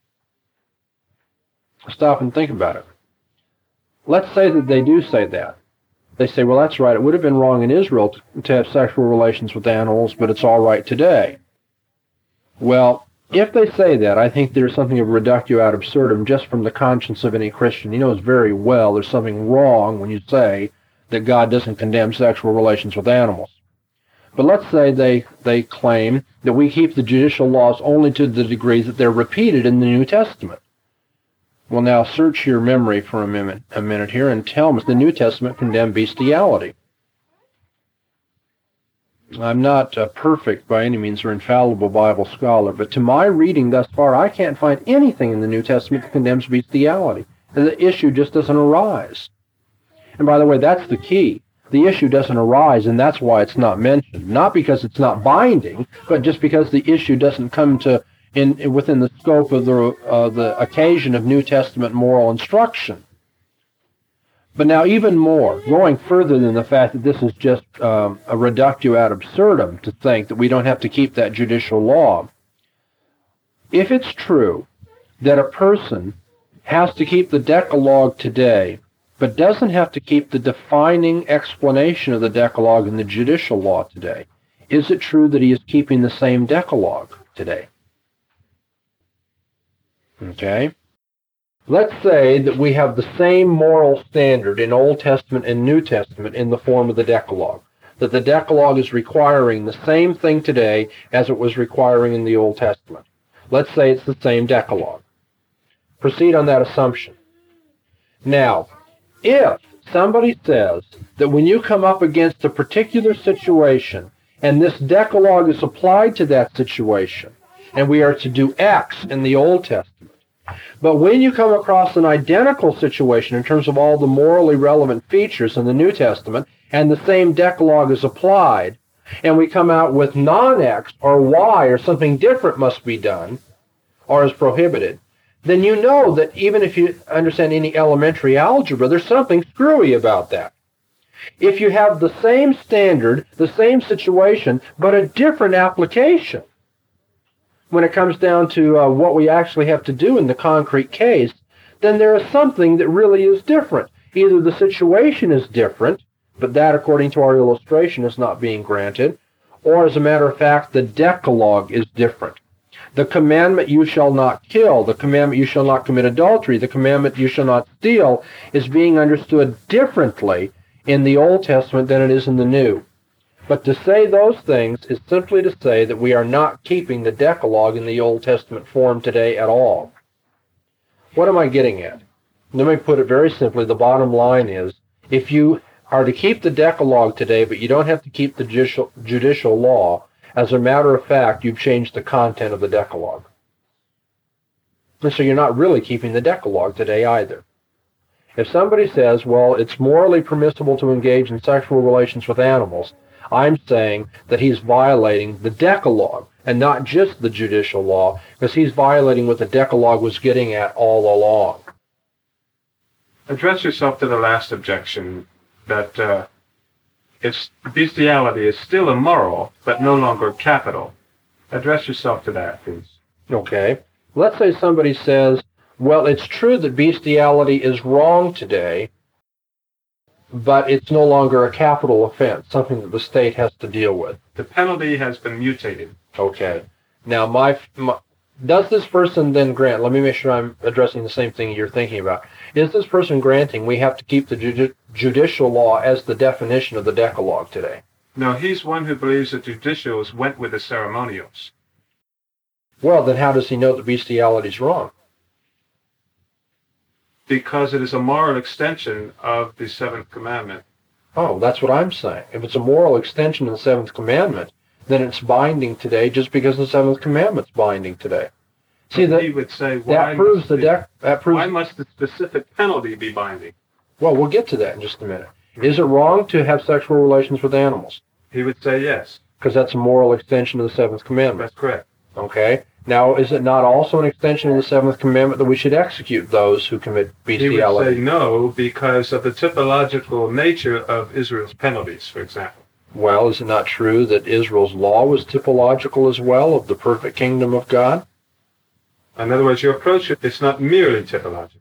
Speaker 2: Stop and think about it. Let's say that they do say that. They say, well, that's right, it would have been wrong in Israel to, to have sexual relations with animals, but it's all right today. Well, if they say that, I think there's something of reductio ad absurdum just from the conscience of any Christian. He knows very well there's something wrong when you say that God doesn't condemn sexual relations with animals. But let's say they, they claim that we keep the judicial laws only to the degree that they're repeated in the New Testament. Well, now search your memory for a minute, a minute here and tell me, does the New Testament condemn bestiality? I'm not a perfect by any means or infallible Bible scholar, but to my reading thus far, I can't find anything in the New Testament that condemns bestiality. The issue just doesn't arise. And by the way, that's the key. The issue doesn't arise, and that's why it's not mentioned. Not because it's not binding, but just because the issue doesn't come to In, within the scope of the, uh, the occasion of New Testament moral instruction. But now even more, going further than the fact that this is just um, a reductio ad absurdum to think that we don't have to keep that judicial law, if it's true that a person has to keep the Decalogue today, but doesn't have to keep the defining explanation of the Decalogue in the judicial law today, is it true that he is keeping the same Decalogue today? Okay? Let's say that we have the same moral standard in Old Testament and New Testament in the form of the Decalogue. That the Decalogue is requiring the same thing today as it was requiring in the Old Testament. Let's say it's the same Decalogue. Proceed on that assumption. Now, if somebody says that when you come up against a particular situation and this Decalogue is applied to that situation, and we are to do X in the Old Testament, but when you come across an identical situation in terms of all the morally relevant features in the New Testament, and the same Decalogue is applied, and we come out with non-X or Y or something different must be done, or is prohibited, then you know that even if you understand any elementary algebra, there's something screwy about that. If you have the same standard, the same situation, but a different application, when it comes down to uh, what we actually have to do in the concrete case, then there is something that really is different. Either the situation is different, but that, according to our illustration, is not being granted, or as a matter of fact, the Decalogue is different. The commandment, you shall not kill, the commandment, you shall not commit adultery, the commandment, you shall not steal, is being understood differently in the Old Testament than it is in the New. But to say those things is simply to say that we are not keeping the Decalogue in the Old Testament form today at all. What am I getting at? Let me put it very simply. The bottom line is, if you are to keep the Decalogue today, but you don't have to keep the judicial, judicial law, as a matter of fact, you've changed the content of the Decalogue. And so you're not really keeping the Decalogue today either. If somebody says, well, it's morally permissible to engage in sexual relations with animals, I'm saying that he's violating the Decalogue, and not just the judicial law, because he's violating what the Decalogue was getting at all along.
Speaker 4: Address yourself to the last objection, that uh, it's, bestiality is still immoral, but no longer capital. Address yourself to that, please.
Speaker 2: Okay. Let's say somebody says, well, it's true that bestiality is wrong today, but it's no longer a capital offense, something that the state has to deal with.
Speaker 4: The penalty has been mutated.
Speaker 2: Okay. Now, my, my does this person then grant, let me make sure I'm addressing the same thing you're thinking about. Is this person granting we have to keep the judi- judicial law as the definition of the Decalogue today?
Speaker 4: No, he's one who believes that judicials went with the ceremonials.
Speaker 2: Well, then how does he know that bestiality is wrong?
Speaker 4: Because it is a moral extension of the seventh commandment.
Speaker 2: Oh, that's what I'm saying. If it's a moral extension of the seventh commandment, then it's binding today just because the seventh commandment's binding today. See, that,
Speaker 4: he would say, why
Speaker 2: that proves the,
Speaker 4: the
Speaker 2: dec- that proves
Speaker 4: why must the specific penalty be binding?
Speaker 2: Well, we'll get to that in just a minute. Is it wrong to have sexual relations with animals?
Speaker 4: He would say yes.
Speaker 2: Because that's a moral extension of the seventh commandment.
Speaker 4: That's correct.
Speaker 2: Okay. Now, is it not also an extension of the seventh commandment that we should execute those who commit bestiality?
Speaker 4: He would say no, because of the typological nature of Israel's penalties, for example.
Speaker 2: Well, is it not true that Israel's law was typological as well of the perfect kingdom of God?
Speaker 4: In other words, your approach is not merely typological.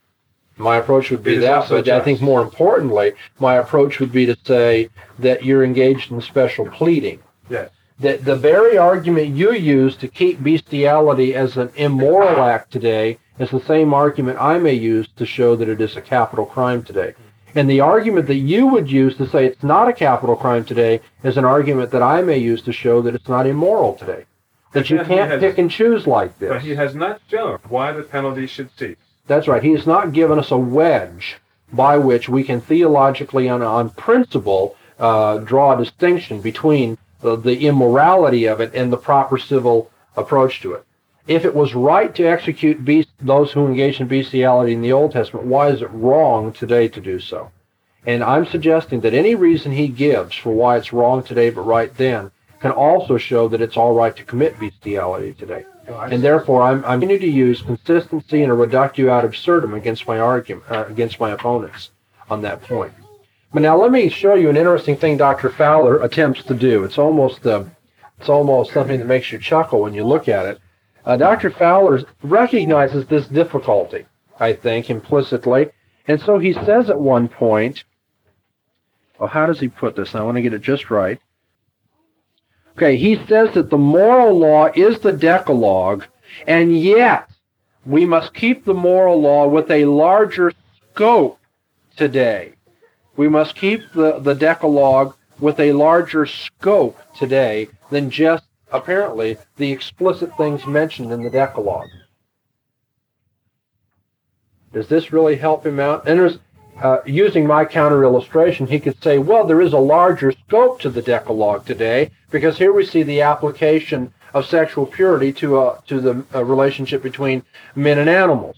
Speaker 2: My approach would be
Speaker 4: It is
Speaker 2: that,
Speaker 4: also
Speaker 2: but I
Speaker 4: just.
Speaker 2: think more importantly, my approach would be to say that you're engaged in special pleading.
Speaker 4: Yes.
Speaker 2: That the very argument you use to keep bestiality as an immoral act today is the same argument I may use to show that it is a capital crime today. And the argument that you would use to say it's not a capital crime today is an argument that I may use to show that it's not immoral today. That you
Speaker 4: But he
Speaker 2: can't
Speaker 4: has-
Speaker 2: pick and choose like this.
Speaker 4: But he has not shown why the penalty should cease.
Speaker 2: That's right. He has not given us a wedge by which we can theologically, on, on principle, uh, draw a distinction between the, the immorality of it and the proper civil approach to it. If it was right to execute beast, those who engage in bestiality in the Old Testament, why is it wrong today to do so? And I'm suggesting that any reason he gives for why it's wrong today but right then can also show that it's all right to commit bestiality today. And therefore, I'm, I'm going to use consistency and a reductio ad absurdum against my argument, uh, against my opponents on that point. But now let me show you an interesting thing Doctor Fowler attempts to do. It's almost uh, it's almost something that makes you chuckle when you look at it. Uh, Doctor Fowler recognizes this difficulty, I think, implicitly, and so he says at one point, well, how does he put this? I want to get it just right. Okay, he says that the moral law is the Decalogue, and yet we must keep the moral law with a larger scope today. We must keep the, the Decalogue with a larger scope today than just, apparently, the explicit things mentioned in the Decalogue. Does this really help him out? And there's, uh, using my counter illustration, he could say, well, there is a larger scope to the Decalogue today, because here we see the application of sexual purity to, uh, to the uh, relationship between men and animals.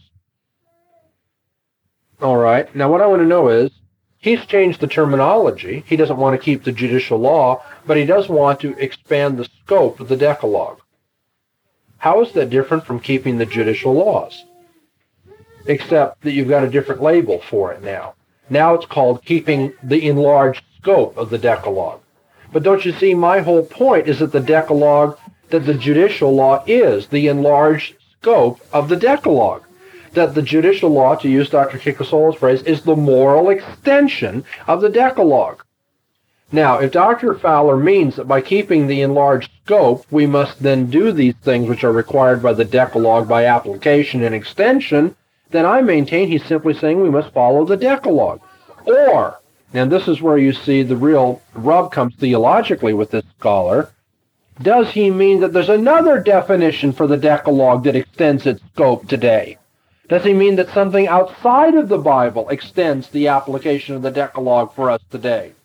Speaker 2: All right. Now, what I want to know is, he's changed the terminology. He doesn't want to keep the judicial law, but he does want to expand the scope of the Decalogue. How is that different from keeping the judicial laws? Except that you've got a different label for it now. Now it's called keeping the enlarged scope of the Decalogue. But don't you see, my whole point is that the Decalogue, that the judicial law is the enlarged scope of the Decalogue. That the judicial law, to use Doctor Kikosola's phrase, is the moral extension of the Decalogue. Now, if Doctor Fowler means that by keeping the enlarged scope, we must then do these things which are required by the Decalogue by application and extension, then I maintain he's simply saying we must follow the Decalogue. Or, and this is where you see the real rub comes theologically with this scholar, does he mean that there's another definition for the Decalogue that extends its scope today? Does he mean that something outside of the Bible extends the application of the Decalogue for us today?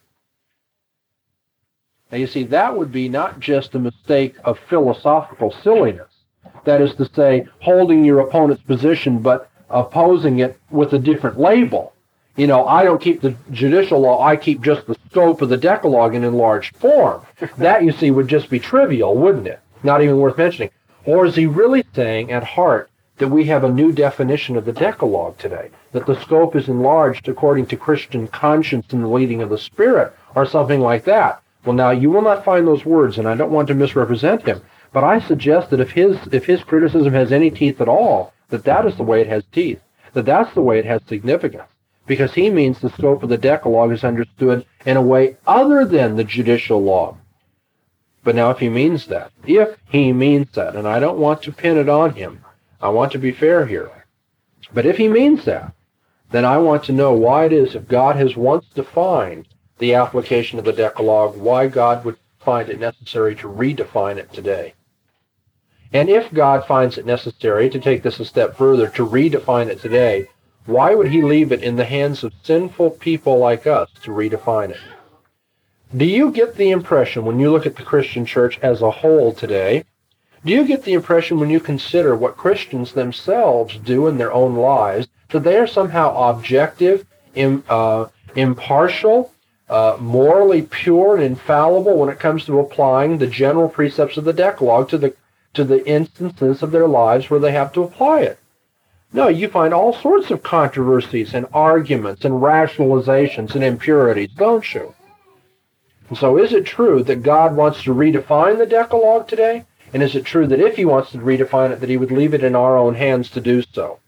Speaker 2: Now, you see, that would be not just a mistake of philosophical silliness. That is to say, holding your opponent's position but opposing it with a different label. You know, I don't keep the judicial law, I keep just the scope of the Decalogue in enlarged form. That, you see, would just be trivial, wouldn't it? Not even worth mentioning. Or is he really saying at heart that we have a new definition of the Decalogue today, that the scope is enlarged according to Christian conscience and the leading of the Spirit, or something like that? Well, now, you will not find those words, and I don't want to misrepresent him, but I suggest that if his, if his criticism has any teeth at all, that that is the way it has teeth, that that's the way it has significance, because he means the scope of the Decalogue is understood in a way other than the judicial law. But now, if he means that, if he means that, and I don't want to pin it on him, I want to be fair here. But if he means that, then I want to know why it is, if God has once defined the application of the Decalogue, why God would find it necessary to redefine it today. And if God finds it necessary to take this a step further, to redefine it today, why would he leave it in the hands of sinful people like us to redefine it? Do you get the impression, when you look at the Christian church as a whole today, do you get the impression when you consider what Christians themselves do in their own lives, that they are somehow objective, im, uh, impartial, uh, morally pure and infallible when it comes to applying the general precepts of the Decalogue to the, to the instances of their lives where they have to apply it? No, you find all sorts of controversies and arguments and rationalizations and impurities, don't you? And so is it true that God wants to redefine the Decalogue today? And is it true that if he wants to redefine it, that he would leave it in our own hands to do so?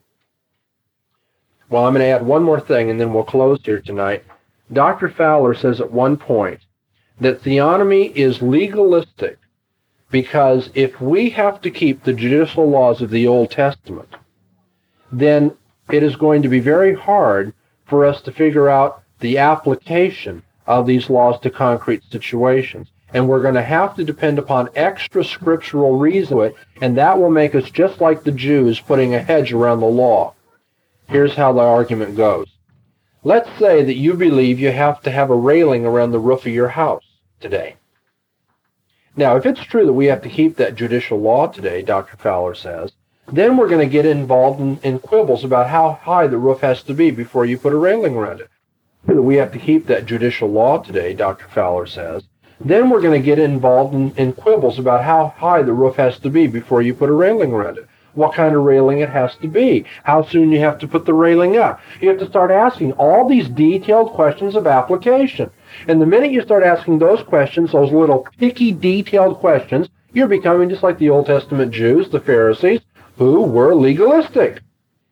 Speaker 2: Well, I'm going to add one more thing, and then we'll close here tonight. Doctor Fowler says at one point that theonomy is legalistic because if we have to keep the judicial laws of the Old Testament, then it is going to be very hard for us to figure out the application of these laws to concrete situations. And we're going to have to depend upon extra scriptural reason, and that will make us just like the Jews putting a hedge around the law. Here's how the argument goes. Let's say that you believe you have to have a railing around the roof of your house today. Now, if it's true that we have to keep that judicial law today, Doctor Fowler says, then we're going to get involved in, in quibbles about how high the roof has to be before you put a railing around it. That we have to keep that judicial law today, Doctor Fowler says, then we're going to get involved in, in quibbles about how high the roof has to be before you put a railing around it. What kind of railing it has to be. How soon you have to put the railing up. You have to start asking all these detailed questions of application. And the minute you start asking those questions, those little picky, detailed questions, you're becoming just like the Old Testament Jews, the Pharisees, who were legalistic.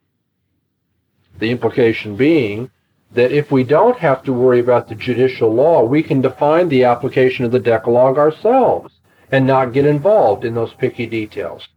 Speaker 2: The implication being that if we don't have to worry about the judicial law, we can define the application of the Decalogue ourselves and not get involved in those picky details.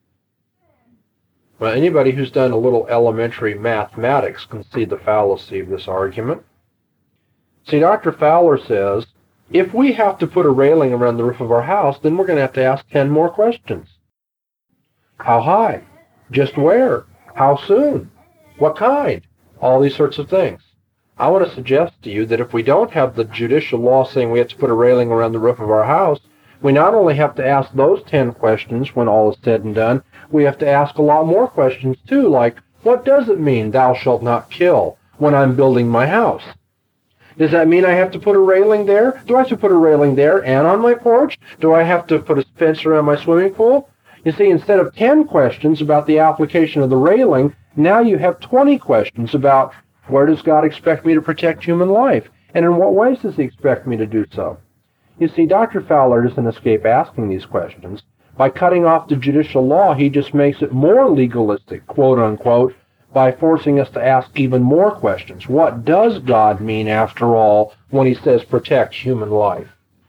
Speaker 2: Well, anybody who's done a little elementary mathematics can see the fallacy of this argument. See, Doctor Fowler says, if we have to put a railing around the roof of our house, then we're going to have to ask ten more questions. How high? Just where? How soon? What kind? All these sorts of things. I want to suggest to you that if we don't have the judicial law saying we have to put a railing around the roof of our house, we not only have to ask those ten questions when all is said and done, we have to ask a lot more questions too, like, what does it mean, thou shalt not kill, when I'm building my house? Does that mean I have to put a railing there? Do I have to put a railing there and on my porch? Do I have to put a fence around my swimming pool? You see, instead of ten questions about the application of the railing, now you have twenty questions about where does God expect me to protect human life, and in what ways does he expect me to do so? You see, Doctor Fowler doesn't escape asking these questions. By cutting off the judicial law, he just makes it more legalistic, quote unquote, by forcing us to ask even more questions. What does God mean, after all, when he says protect human life?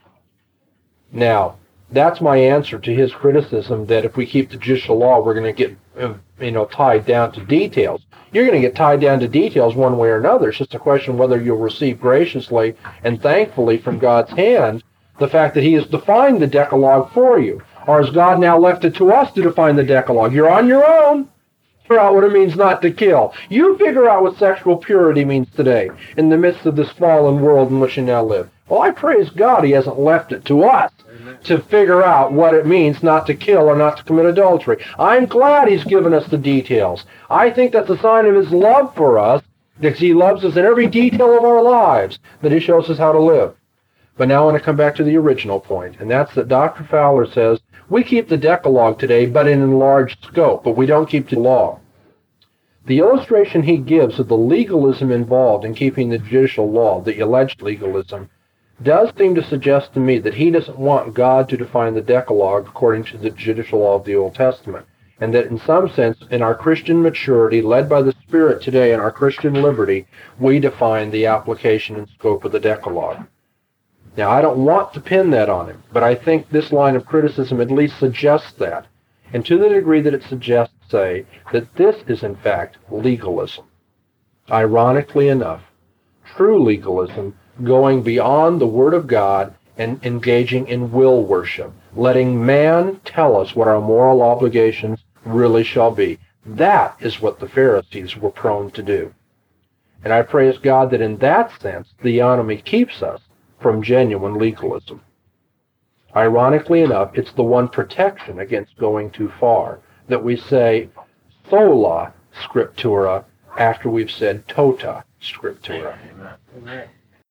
Speaker 2: Now, that's my answer to his criticism that if we keep the judicial law, we're going to get, you know, tied down to details. You're going to get tied down to details one way or another. It's just a question whether you'll receive graciously and thankfully from God's hand the fact that he has defined the Decalogue for you. Or has God now left it to us to define the Decalogue? You're on your own. Figure out what it means not to kill. You figure out what sexual purity means today in the midst of this fallen world in which you now live. Well, I praise God he hasn't left it to us Amen. To figure out what it means not to kill or not to commit adultery. I'm glad he's given us the details. I think that's a sign of his love for us, because he loves us in every detail of our lives, that he shows us how to live. But now I want to come back to the original point, and that's that Doctor Fowler says, we keep the Decalogue today, but in enlarged scope, but we don't keep the law. The illustration he gives of the legalism involved in keeping the judicial law, the alleged legalism, does seem to suggest to me that he doesn't want God to define the Decalogue according to the judicial law of the Old Testament, and that in some sense, in our Christian maturity, led by the Spirit today, in our Christian liberty, we define the application and scope of the Decalogue. Now, I don't want to pin that on him, but I think this line of criticism at least suggests that, and to the degree that it suggests, say, that this is in fact legalism. Ironically enough, true legalism going beyond the Word of God and engaging in will worship, letting man tell us what our moral obligations really shall be. That is what the Pharisees were prone to do. And I praise God that in that sense, the enemy keeps us from genuine legalism. Ironically enough, it's the one protection against going too far, that we say sola scriptura after we've said tota scriptura.
Speaker 4: Amen.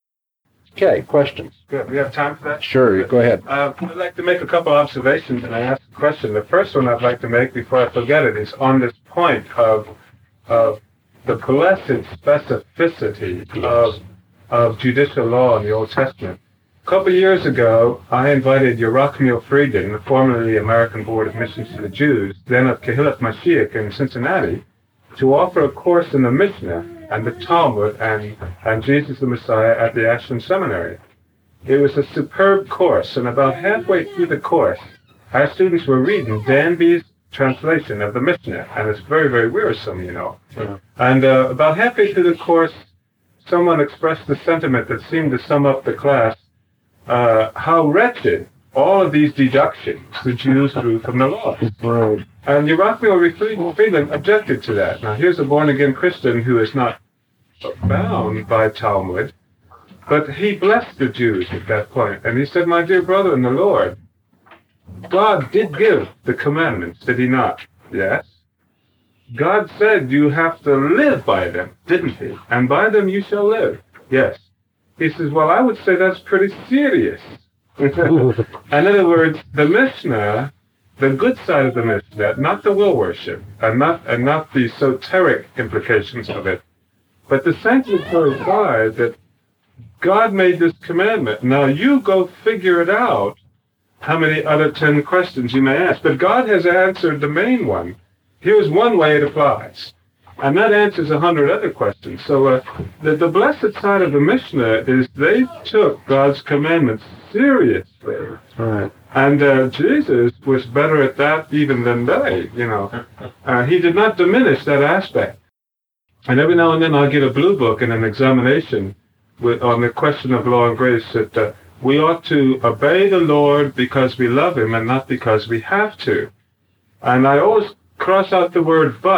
Speaker 2: Okay, questions?
Speaker 4: Good. We have time for that?
Speaker 2: Sure, go ahead.
Speaker 4: Uh, I'd like to make a couple observations and I ask a question. The first one I'd like to make before I forget it is on this point of, of the blessed specificity
Speaker 2: Yes.
Speaker 4: of, of judicial law in the Old Testament. A couple of years ago, I invited Yerachmiel Frieden, formerly American Board of Missions to the Jews, then of Kehillat Mashiach in Cincinnati, to offer a course in the Mishnah and the Talmud and, and Jesus the Messiah at the Ashland Seminary. It was a superb course, and about halfway through the course, our students were reading Danby's translation of the Mishnah, and it's very, very wearisome, you know.
Speaker 2: Yeah.
Speaker 4: And uh, about halfway through the course, someone expressed the sentiment that seemed to sum up the class, uh, how wretched all of these deductions the Jews drew from the law.
Speaker 2: Right.
Speaker 4: And Yerachmiel Frieden objected to that. Now, here's a born-again Christian who is not bound by Talmud, but he blessed the Jews at that point. And he said, my dear brother in the Lord, God did give the commandments, did he not? Yes. God said you have to live by them, didn't he? And by them you shall live. Yes. He says, well, I would say that's pretty serious. In other words, the Mishnah, the good side of the Mishnah, not the will worship, and not and not the soteric implications of it, but the sanctuary side that God made this commandment. Now you go figure it out, how many other ten questions you may ask. But God has answered the main one. Here's one way it applies. And that answers a hundred other questions. So uh, the, the blessed side of the Mishnah is they took God's commandments seriously.
Speaker 2: Right.
Speaker 4: And uh, Jesus was better at that even than they, you know. Uh, he did not diminish that aspect. And every now and then I'll get a blue book in an examination with, on the question of law and grace that uh, we ought to obey the Lord because we love him and not because we have to. And I always cross out the word but.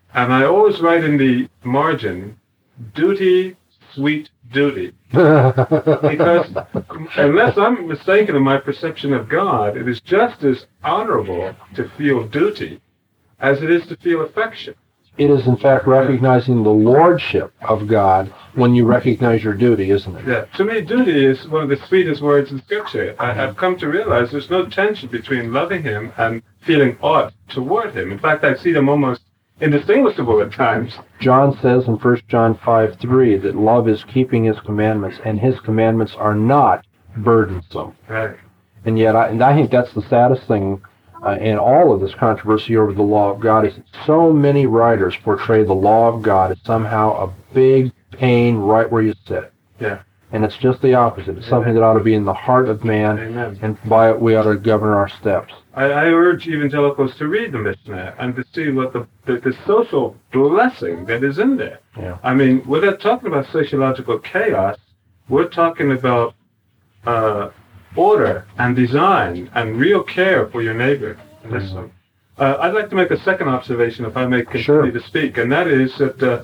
Speaker 4: And I always write in the margin, duty, sweet duty. Because unless I'm mistaken in my perception of God, it is just as honorable to feel duty as it is to feel affection.
Speaker 2: It is, in fact, recognizing the lordship of God when you recognize your duty, isn't it?
Speaker 4: Yeah. To me, duty is one of the sweetest words in Scripture. I have come to realize there's no tension between loving Him and feeling ought toward Him. In fact, I see them almost indistinguishable at times.
Speaker 2: John says in First John five three that love is keeping His commandments, and His commandments are not burdensome.
Speaker 4: Right.
Speaker 2: And yet, I, and I think that's the saddest thing uh, in all of this controversy over the law of God, is that so many writers portray the law of God as somehow a big pain right where you sit.
Speaker 4: Yeah.
Speaker 2: And it's just the opposite. It's something that ought to be in the heart of man,
Speaker 4: Amen.
Speaker 2: And by it we ought to govern our steps.
Speaker 4: I, I urge evangelicals to read the Mishnah and to see what the, the, the social blessing that is in there.
Speaker 2: Yeah.
Speaker 4: I mean, we're not talking about sociological chaos. We're talking about uh, order and design and real care for your neighbor.
Speaker 2: Mm-hmm.
Speaker 4: Uh, I'd like to make a second observation, if I may continue
Speaker 2: Sure.
Speaker 4: to speak, and that is that uh,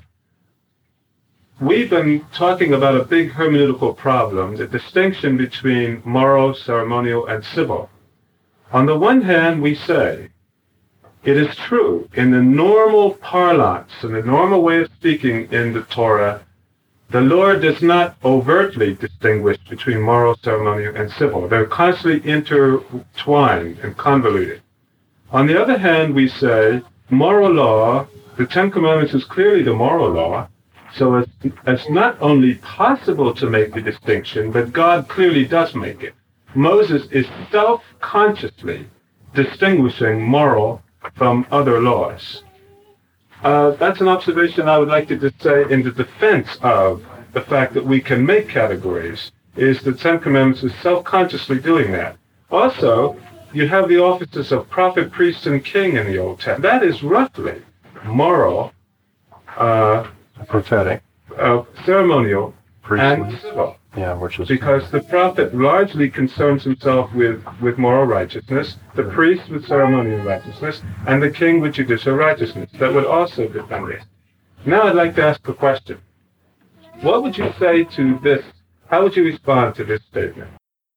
Speaker 4: we've been talking about a big hermeneutical problem, the distinction between moral, ceremonial, and civil. On the one hand, we say, it is true, in the normal parlance, in the normal way of speaking in the Torah, the Lord does not overtly distinguish between moral, ceremonial, and civil. They're constantly intertwined and convoluted. On the other hand, we say, moral law, the Ten Commandments is clearly the moral law, so it's, it's not only possible to make the distinction, but God clearly does make it. Moses is self-consciously distinguishing moral from other laws. Uh, that's an observation I would like to just say in the defense of the fact that we can make categories, is the Ten Commandments is self-consciously doing that. Also, you have the offices of prophet, priest, and king in the Old Testament. That is roughly moral, uh,
Speaker 2: Prophetic.
Speaker 4: uh, ceremonial, and
Speaker 2: Priestly.
Speaker 4: civil.
Speaker 2: Yeah, which is
Speaker 4: Because the prophet largely concerns himself with, with moral righteousness, the priest with ceremonial righteousness, and the king with judicial righteousness. That would also depend it. Now I'd like to ask a question. What would you say to this? How would you respond to this statement?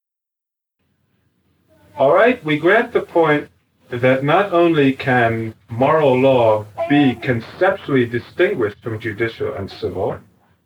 Speaker 4: All right, we grant the point that not only can moral law be conceptually distinguished from judicial and civil,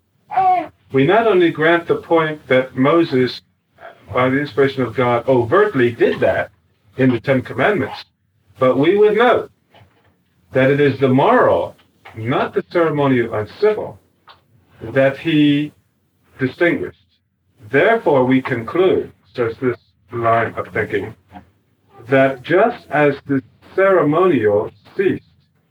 Speaker 4: we not only grant the point that Moses, by the inspiration of God, overtly did that in the Ten Commandments, but we would note that it is the moral, not the ceremonial and civil, that he distinguished. Therefore, we conclude, says this line of thinking, that just as the ceremonial ceased,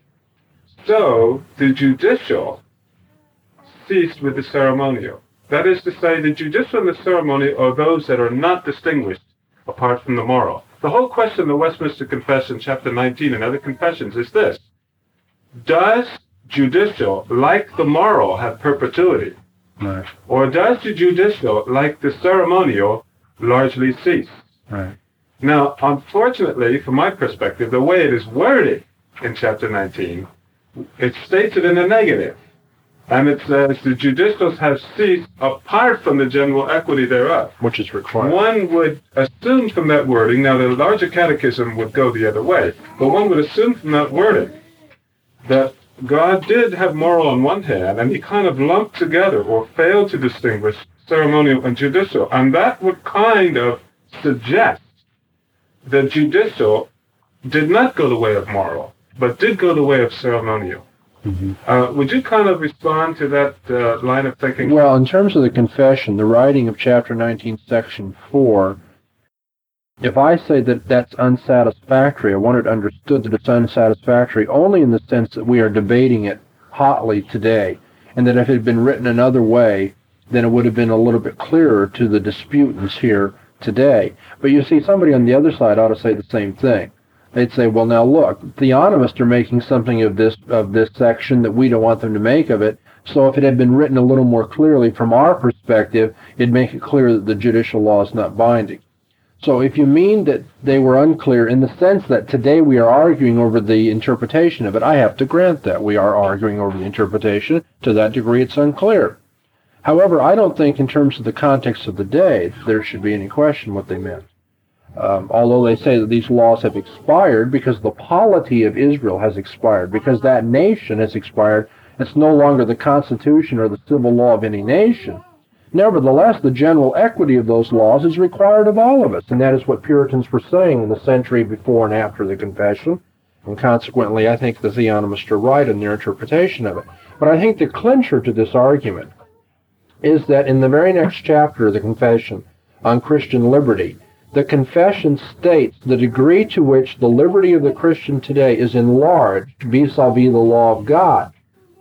Speaker 4: so the judicial ceased with the ceremonial. That is to say, the judicial and the ceremonial are those that are not distinguished apart from the moral. The whole question of the Westminster Confession, chapter nineteen, and other confessions is this: does judicial, like the moral, have perpetuity?
Speaker 2: right.
Speaker 4: Or does the judicial, like the ceremonial, largely cease?
Speaker 2: Right.
Speaker 4: Now, unfortunately, from my perspective, the way it is worded in chapter nineteen, it states it in the negative. And it says the judicials have ceased apart from the general equity thereof.
Speaker 2: Which is required.
Speaker 4: One would assume from that wording, now the larger catechism would go the other way, but one would assume from that wording that God did have moral on one hand, and he kind of lumped together or failed to distinguish ceremonial and judicial. And that would kind of suggest that judicial did not go the way of moral, but did go the way of ceremonial.
Speaker 2: Mm-hmm.
Speaker 4: Uh, would you kind of respond to that uh, line of thinking?
Speaker 2: Well, in terms of the confession, the writing of chapter nineteen, section four, if I say that that's unsatisfactory, I want it understood that it's unsatisfactory only in the sense that we are debating it hotly today, and that if it had been written another way, then it would have been a little bit clearer to the disputants here today. But you see, somebody on the other side ought to say the same thing. They'd say, well, now look, theonomists are making something of this of this section that we don't want them to make of it, so if it had been written a little more clearly from our perspective, it'd make it clear that the judicial law is not binding. So if you mean that they were unclear in the sense that today we are arguing over the interpretation of it, I have to grant that. We are arguing over the interpretation. To that degree, it's unclear. However, I don't think in terms of the context of the day there should be any question what they meant. Um, although they say that these laws have expired because the polity of Israel has expired, because that nation has expired. It's no longer the constitution or the civil law of any nation. Nevertheless, the general equity of those laws is required of all of us, and that is what Puritans were saying in the century before and after the Confession, and consequently I think the theonomists are right in their interpretation of it. But I think the clincher to this argument is that in the very next chapter of the Confession on Christian liberty, the Confession states the degree to which the liberty of the Christian today is enlarged vis-a-vis the law of God.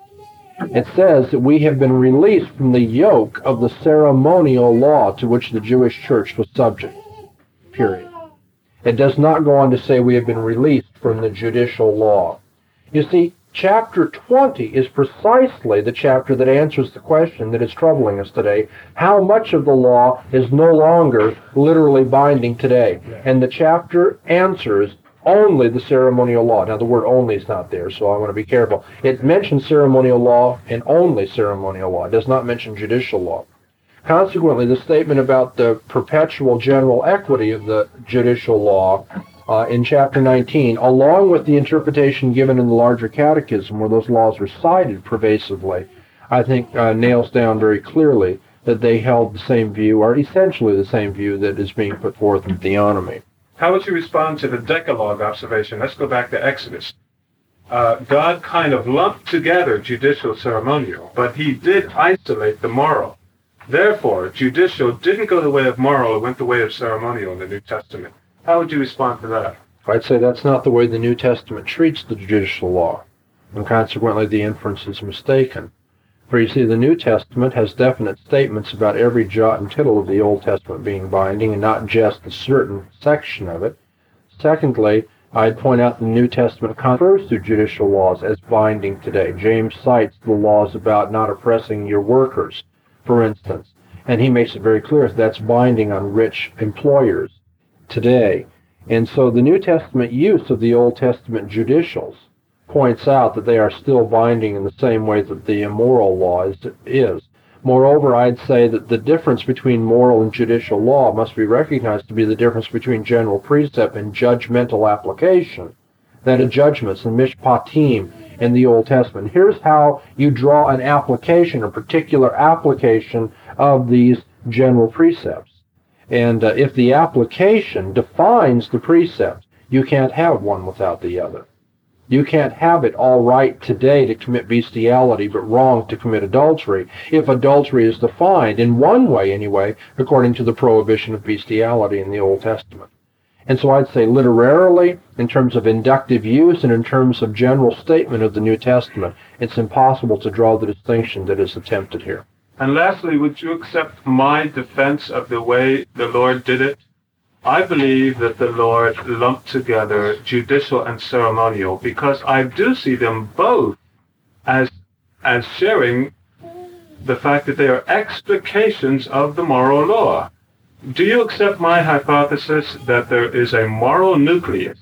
Speaker 2: It says that we have been released from the yoke of the ceremonial law to which the Jewish church was subject, period. It does not go on to say we have been released from the judicial law. You see, chapter twenty is precisely the chapter that answers the question that is troubling us today. How much of the law is no longer literally binding today? And the chapter answers only the ceremonial law. Now, the word only is not there, so I want to be careful. It mentions ceremonial law and only ceremonial law. It does not mention judicial law. Consequently, the statement about the perpetual general equity of the judicial law uh, in chapter nineteen, along with the interpretation given in the larger catechism where those laws were cited pervasively, I think uh, nails down very clearly that they held the same view, or essentially the same view that is being put forth in theonomy.
Speaker 4: How would you respond to the Decalogue observation? Let's go back to Exodus. Uh, God kind of lumped together judicial ceremonial, but he did isolate the moral. Therefore, judicial didn't go the way of moral, it went the way of ceremonial in the New Testament. How would you respond to that?
Speaker 2: I'd say that's not the way the New Testament treats the judicial law, and consequently the inference is mistaken. For you see, the New Testament has definite statements about every jot and tittle of the Old Testament being binding, and not just a certain section of it. Secondly, I'd point out the New Testament refers to judicial laws as binding today. James cites the laws about not oppressing your workers, for instance, and he makes it very clear that that's binding on rich employers today. And so the New Testament use of the Old Testament judicials points out that they are still binding in the same way that the immoral law is, is. Moreover, I'd say that the difference between moral and judicial law must be recognized to be the difference between general precept and judgmental application. That are judgments and mishpatim in the Old Testament. Here's how you draw an application, a particular application of these general precepts. And uh, if the application defines the precept, you can't have one without the other. You can't have it all right today to commit bestiality, but wrong to commit adultery, if adultery is defined, in one way anyway, according to the prohibition of bestiality in the Old Testament. And so I'd say literarily, in terms of inductive use, and in terms of general statement of the New Testament, it's impossible to draw the distinction that is attempted here.
Speaker 4: And lastly, would you accept my defense of the way the Lord did it? I believe that the Lord lumped together judicial and ceremonial because I do see them both as as sharing the fact that they are explications of the moral law. Do you accept my hypothesis that there is a moral nucleus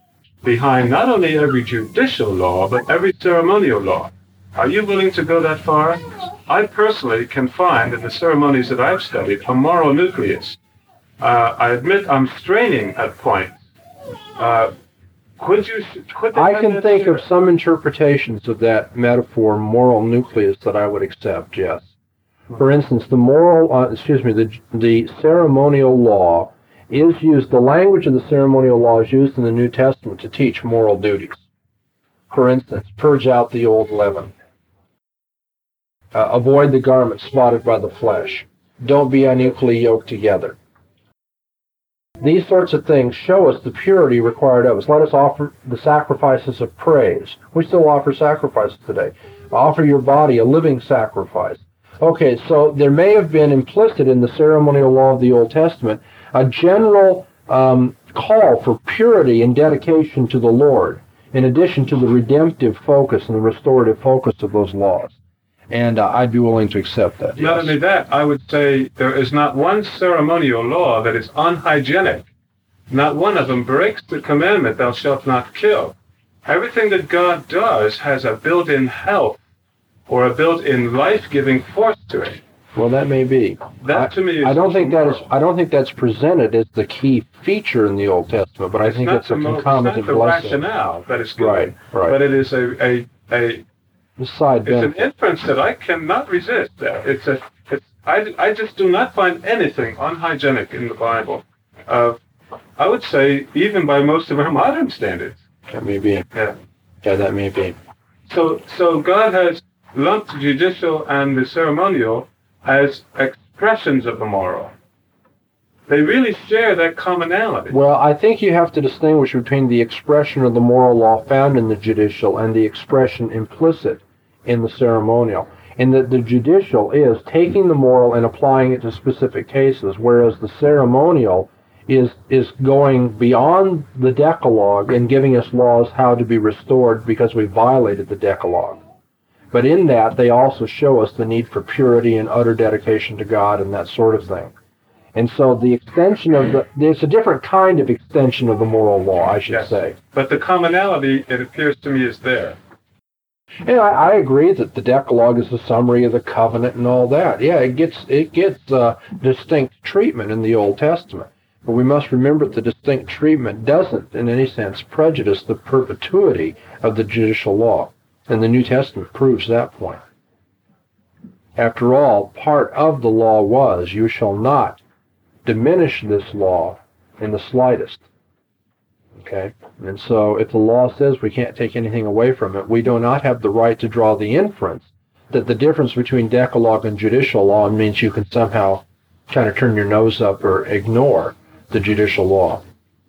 Speaker 4: behind not only every judicial law, but every ceremonial law? Are you willing to go that far? I personally can find in the ceremonies that I've studied a moral nucleus. Uh, I admit I'm straining at points. Uh, could you? Could
Speaker 2: I can think of some interpretations of that metaphor, moral nucleus, that I would accept. Yes. For instance, the moral, uh, excuse me, the the ceremonial law is used. The language of the ceremonial law is used in the New Testament to teach moral duties. For instance, purge out the old leaven. Uh, avoid the garment spotted by the flesh. Don't be unequally yoked together. These sorts of things show us the purity required of us. Let us offer the sacrifices of praise. We still offer sacrifices today. Offer your body a living sacrifice. Okay, so there may have been implicit in the ceremonial law of the Old Testament a general um, call for purity and dedication to the Lord, in addition to the redemptive focus and the restorative focus of those laws. And uh, I'd be willing to accept that.
Speaker 4: Not
Speaker 2: yes.
Speaker 4: only that, I would say there is not one ceremonial law that is unhygienic. not one of them breaks the commandment, thou shalt not kill. Everything that God does has a built-in health or a built-in life-giving force to it.
Speaker 2: Well, that may be.
Speaker 4: That
Speaker 2: I,
Speaker 4: to me is
Speaker 2: I don't think that is.
Speaker 4: moral.
Speaker 2: I don't think that's presented as the key feature in the Old Testament, but I think
Speaker 4: not
Speaker 2: it's a
Speaker 4: the mo-
Speaker 2: concomitant
Speaker 4: it's not the
Speaker 2: blessing.
Speaker 4: rationale that is given,
Speaker 2: Right, right.
Speaker 4: but it is a, a, a
Speaker 2: The side
Speaker 4: it's an
Speaker 2: benefit.
Speaker 4: inference that I cannot resist. It's a, it's, I, I just do not find anything unhygienic in the Bible. Uh, I would say even by most of our modern standards.
Speaker 2: That may be.
Speaker 4: Yeah.
Speaker 2: Yeah, that may be.
Speaker 4: So, so God has lumped the judicial and the ceremonial as expressions of the moral. They really share that commonality.
Speaker 2: Well, I think you have to distinguish between the expression of the moral law found in the judicial and the expression implicit in the ceremonial. And that the judicial is taking the moral and applying it to specific cases, whereas the ceremonial is is going beyond the Decalogue and giving us laws how to be restored because we violated the Decalogue. But in that, they also show us the need for purity and utter dedication to God and that sort of thing. And so the extension of the, there's a different kind of extension of the moral law, I should
Speaker 4: Yes.
Speaker 2: say.
Speaker 4: But the commonality, it appears to me, is there.
Speaker 2: Yeah, I, I agree that the Decalogue is a summary of the covenant and all that. Yeah, it gets it gets uh, distinct treatment in the Old Testament. But we must remember that the distinct treatment doesn't, in any sense, prejudice the perpetuity of the judicial law. And the New Testament proves that point. After all, part of the law was, you shall not diminish this law in the slightest. Okay? And so if the law says we can't take anything away from it, we do not have the right to draw the inference that the difference between Decalogue and judicial law means you can somehow kind of turn your nose up or ignore the judicial law.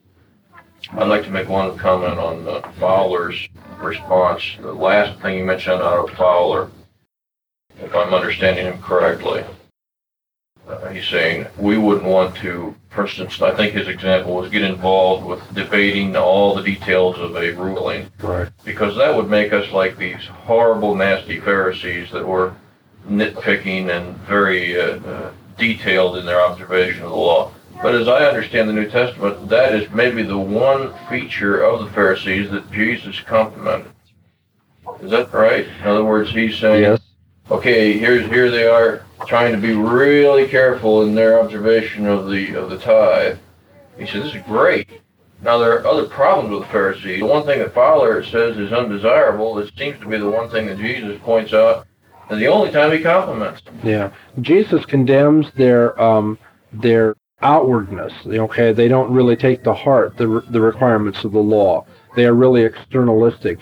Speaker 5: I'd like to make one comment on uh, Fowler's response. The last thing you mentioned out of Fowler, if I'm understanding him correctly, uh, he's saying we wouldn't want to, for instance, I think his example was get involved with debating all the details of a ruling,
Speaker 2: Right.
Speaker 5: because that would make us like these horrible, nasty Pharisees that were nitpicking and very uh, uh, detailed in their observation of the law. But as I understand the New Testament, that is maybe the one feature of the Pharisees that Jesus complimented. Is that right? In other words, he's saying,
Speaker 2: Yes.
Speaker 5: okay, here's here they are trying to be really careful in their observation of the of the tithe. He said, this is great. Now, there are other problems with the Pharisees. The one thing that Fowler says is undesirable, it seems to be the one thing that Jesus points out, and the only time he compliments them.
Speaker 2: Yeah. Jesus condemns their um, their outwardness. Okay, they don't really take to heart the the requirements of the law. They are really externalistic.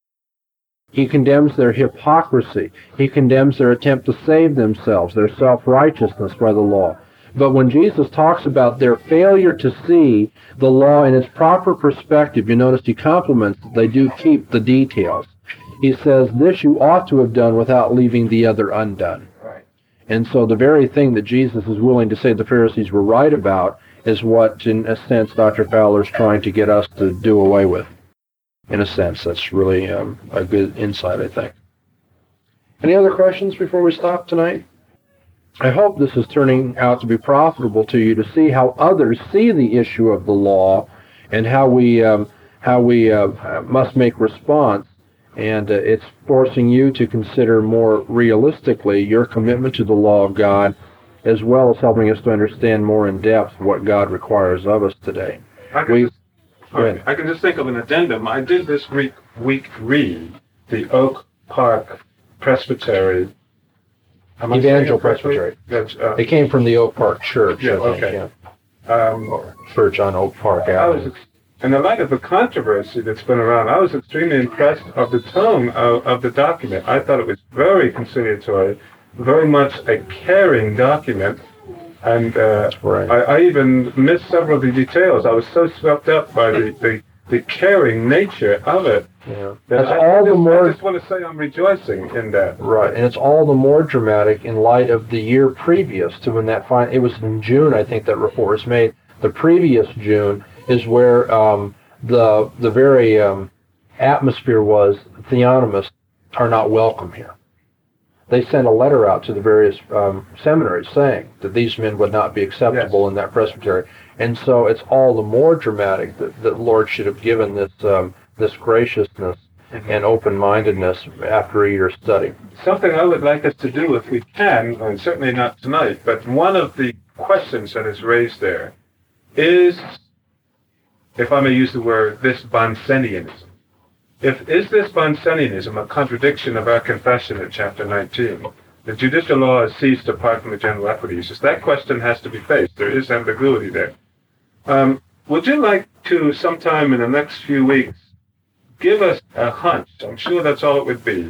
Speaker 2: He condemns their hypocrisy. He condemns their attempt to save themselves, their self-righteousness by the law. But when Jesus talks about their failure to see the law in its proper perspective, you notice he compliments that they do keep the details. He says, this you ought to have done without leaving the other undone.
Speaker 5: Right.
Speaker 2: And so the very thing that Jesus is willing to say the Pharisees were right about is what, in a sense, Doctor Fowler is trying to get us to do away with. In a sense, that's really um, a good insight, I think. Any other questions before we stop tonight? I hope this is turning out to be profitable to you to see how others see the issue of the law and how we um, how we uh, must make response. And uh, it's forcing you to consider more realistically your commitment to the law of God, as well as helping us to understand more in depth what God requires of us today.
Speaker 4: I can,
Speaker 2: We-
Speaker 4: just, sorry, I can just think of an addendum. I did this week, week read the Oak Park Presbytery. Am I saying
Speaker 2: Evangel
Speaker 4: it correctly?
Speaker 2: Presbytery.
Speaker 4: That's, uh,
Speaker 2: It came from the Oak Park Church,
Speaker 4: Yeah,
Speaker 2: I think,
Speaker 4: okay.
Speaker 2: yeah.
Speaker 4: um,
Speaker 2: Or Church on Oak Park
Speaker 4: I was,
Speaker 2: Avenue.
Speaker 4: ex- in the light of the controversy that's been around, I was extremely impressed of the tone of, of the document. I thought it was very conciliatory, very much a caring document, and uh,
Speaker 2: Right.
Speaker 4: I, I even missed several of the details. I was so swept up by the, the, the caring nature of it.
Speaker 2: Yeah.
Speaker 4: that
Speaker 2: That's
Speaker 4: I,
Speaker 2: all
Speaker 4: I
Speaker 2: the
Speaker 4: just,
Speaker 2: more
Speaker 4: I just want to say I'm rejoicing in that.
Speaker 2: Right, and it's all the more dramatic in light of the year previous to when that fin- it was in June, I think, that report was made. The previous June is where um, the the very um, atmosphere was theonomists are not welcome here. They sent a letter out to the various um, seminaries saying that these men would not be acceptable
Speaker 4: Yes.
Speaker 2: in that presbytery. And so it's all the more dramatic that the Lord should have given this um, this graciousness
Speaker 4: Mhm.
Speaker 2: and open-mindedness after a year's study.
Speaker 4: Something I would like us to do, if we can, and certainly not tonight, but one of the questions that is raised there is, if I may use the word, this Bonsenianism. If is this Bonsenianism a contradiction of our confession in chapter nineteen? The judicial law is seized apart from the general equity uses. That question has to be faced. There is ambiguity there. Um, would you like to, sometime in the next few weeks, give us a hunch, I'm sure that's all it would be,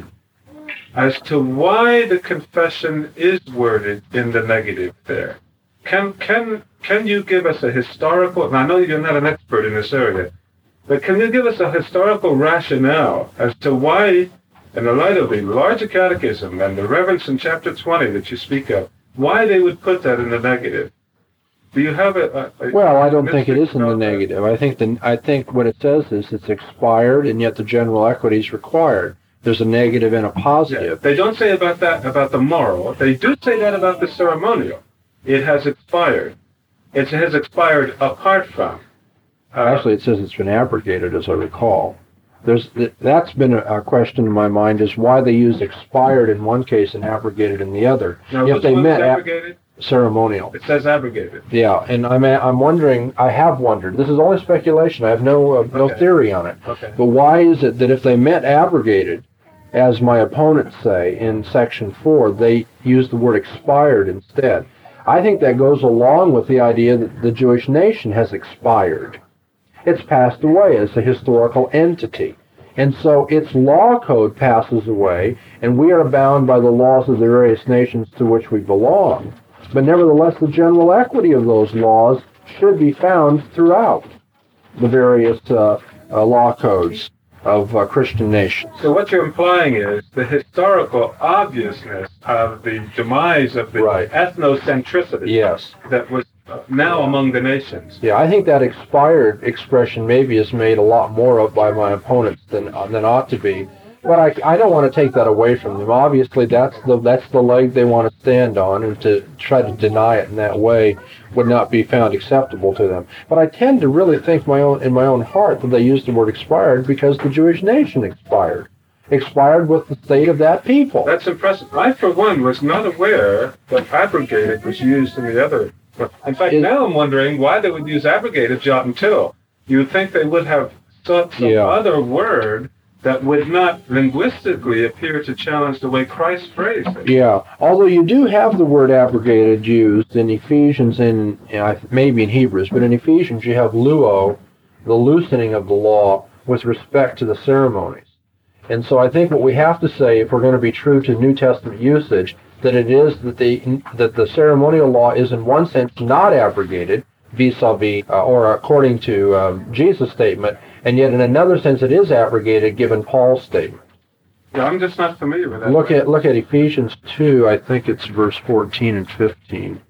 Speaker 4: as to why the confession is worded in the negative there? Can can can you give us a historical, and I know you're not an expert in this area, but can you give us a historical rationale as to why, in the light of the larger catechism and the reverence in chapter twenty that you speak of, why they would put that in the negative? Do you have a... a, a
Speaker 2: Well, I don't think it is in the
Speaker 4: about that?
Speaker 2: negative. I think the I think what it says is it's expired, and yet the general equity is required. There's a negative and a
Speaker 4: Yeah,
Speaker 2: positive.
Speaker 4: they don't say about that, about the moral. They do say that about the ceremonial. It has expired. It has expired apart from. Uh,
Speaker 2: Actually, it says it's been abrogated, as I recall. There's that's been a, a question in my mind is why they use expired in one case and abrogated in the other.
Speaker 4: now,
Speaker 2: if
Speaker 4: which
Speaker 2: they
Speaker 4: one's
Speaker 2: meant ab-
Speaker 4: abrogated?
Speaker 2: ceremonial.
Speaker 4: It says abrogated.
Speaker 2: Yeah, and I'm I'm wondering. I have wondered. This is only speculation. I have no uh, no
Speaker 4: Okay.
Speaker 2: theory on it.
Speaker 4: Okay.
Speaker 2: But why is it that if they meant abrogated, as my opponents say in section four, they use the word expired instead? I think that goes along with the idea that the Jewish nation has expired. It's passed away as a historical entity. And so its law code passes away, and we are bound by the laws of the various nations to which we belong. But nevertheless, the general equity of those laws should be found throughout the various uh, uh, law codes of uh, Christian nations.
Speaker 4: So what you're implying is the historical obviousness of the demise of the
Speaker 2: Right.
Speaker 4: ethnocentricity
Speaker 2: Yes.
Speaker 4: that was uh, now among the nations.
Speaker 2: Yeah, I think that expired expression maybe is made a lot more of by my opponents than uh, than ought to be. But I, I don't want to take that away from them. Obviously, that's the that's the leg they want to stand on, and to try to deny it in that way would not be found acceptable to them. But I tend to really think my own in my own heart that they use the word expired because the Jewish nation expired, expired with the state of that people.
Speaker 4: That's impressive. I, for one, was not aware that abrogated was used in the other. In fact,
Speaker 2: Is-
Speaker 4: now I'm wondering why they would use abrogated, jot and tittle. You would think they would have sought some
Speaker 2: Yeah.
Speaker 4: other word that would not linguistically appear to challenge the way Christ phrased it.
Speaker 2: Yeah, although you do have the word abrogated used in Ephesians and uh, maybe in Hebrews, but in Ephesians you have luo, the loosening of the law with respect to the ceremonies. And so I think what we have to say, if we're going to be true to New Testament usage, that it is that the that the ceremonial law is in one sense not abrogated, vis-a-vis, uh, or according to um, Jesus' statement, and yet in another sense it is abrogated given Paul's statement.
Speaker 4: Yeah, I'm just not familiar with that.
Speaker 2: Look at look at Ephesians two, I think it's verse fourteen and fifteen.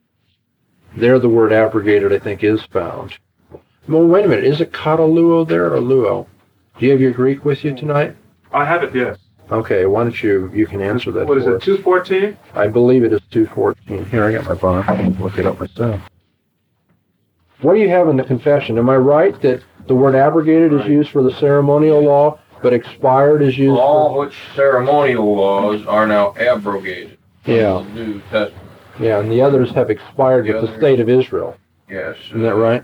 Speaker 2: There the word abrogated, I think, is found. Well, wait a minute, is it kataluo there or luo? Do you have your Greek with you tonight?
Speaker 4: I have it, yes.
Speaker 2: Okay, why don't you, you can answer that
Speaker 4: What is
Speaker 2: for
Speaker 4: it,
Speaker 2: us.
Speaker 4: two fourteen?
Speaker 2: I believe it is two fourteen. Here, I got my phone. I can look it up myself. What do you have in the confession? Am I right that the word abrogated is
Speaker 5: Right.
Speaker 2: used for the ceremonial law, but expired is used
Speaker 5: All
Speaker 2: for...
Speaker 5: which ceremonial laws are now abrogated from
Speaker 2: Yeah.
Speaker 5: the New Testament.
Speaker 2: Yeah, and the others have expired
Speaker 5: The
Speaker 2: with the
Speaker 5: others-
Speaker 2: state of Israel.
Speaker 5: Yes.
Speaker 2: Isn't that right?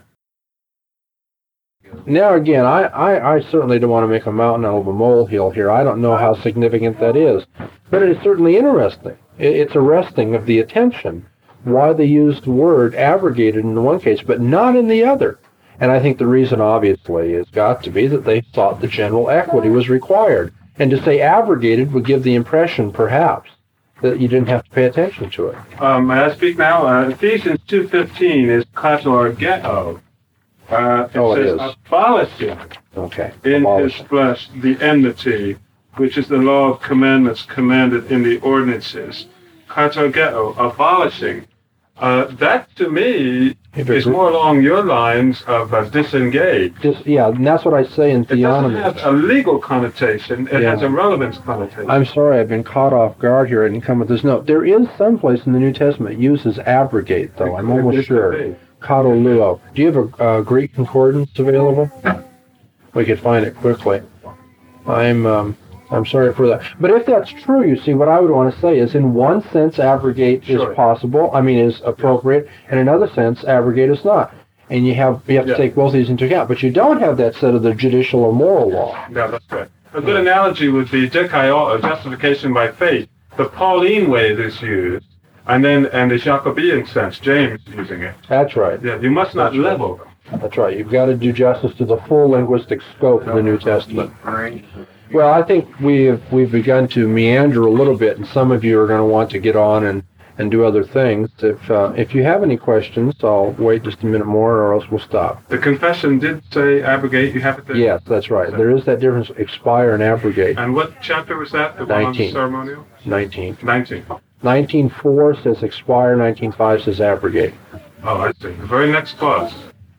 Speaker 2: Now, again, I, I, I certainly don't want to make a mountain out of a molehill here. I don't know how significant that is. But it is certainly interesting. It, it's arresting of the attention why they used the word abrogated in the one case, but not in the other. And I think the reason, obviously, has got to be that they thought the general equity was required. And to say abrogated would give the impression, perhaps, that you didn't have to pay attention to it.
Speaker 4: Um, may I speak now? Uh, Ephesians two fifteen is katorgeo. Uh, it
Speaker 2: Oh, it
Speaker 4: says
Speaker 2: is.
Speaker 4: abolishing
Speaker 2: Okay.
Speaker 4: in
Speaker 2: Abolish.
Speaker 4: his flesh the enmity, which is the law of commandments commanded in the ordinances. Katorgeo, abolishing. Uh, that, to me,
Speaker 2: If
Speaker 4: is
Speaker 2: it-
Speaker 4: more along your lines of uh, disengage.
Speaker 2: Just, yeah, and that's what I say in
Speaker 4: It doesn't
Speaker 2: theonomy.
Speaker 4: have a legal connotation. It
Speaker 2: Yeah.
Speaker 4: has a relevance connotation.
Speaker 2: I'm sorry, I've been caught off guard here. I didn't come with this note. There is some place in the New Testament it uses abrogate, though. I'm
Speaker 4: It-
Speaker 2: almost
Speaker 4: it could
Speaker 2: sure.
Speaker 4: be.
Speaker 2: Katoluo. Do you have a, a Greek concordance available? We could find it quickly. I'm um, I'm sorry for that. But if that's true, you see, what I would want to say is, in one sense, abrogate
Speaker 4: Sure.
Speaker 2: is possible. I mean, is appropriate. And in another sense, abrogate is not. And you have you have
Speaker 4: Yeah.
Speaker 2: to take both of these into account. But you don't have that set of the judicial or moral law.
Speaker 4: Yeah, that's right. A good analogy would be dikaio, justification by faith. The Pauline way is used, and then and the Jacobean sense, James using it.
Speaker 2: That's right.
Speaker 4: Yeah, you must not
Speaker 2: That's right.
Speaker 4: level them.
Speaker 2: That's right. You've got to do justice to the full linguistic scope of the New Testament. Well, I think we've we've begun to meander a little bit, and some of you are going to want to get on and, and do other things. If uh, if you have any questions, I'll wait just a minute more, or else we'll stop.
Speaker 4: The confession did say abrogate. You have it there?
Speaker 2: Yes, that's right. There is that difference: expire and abrogate.
Speaker 4: And what chapter was that? The one on
Speaker 2: nineteen.
Speaker 4: ceremonial?
Speaker 2: Nineteen.
Speaker 4: nineteen.
Speaker 2: Nineteen four says expire. Nineteen five says abrogate.
Speaker 4: Oh, I see. The very next clause.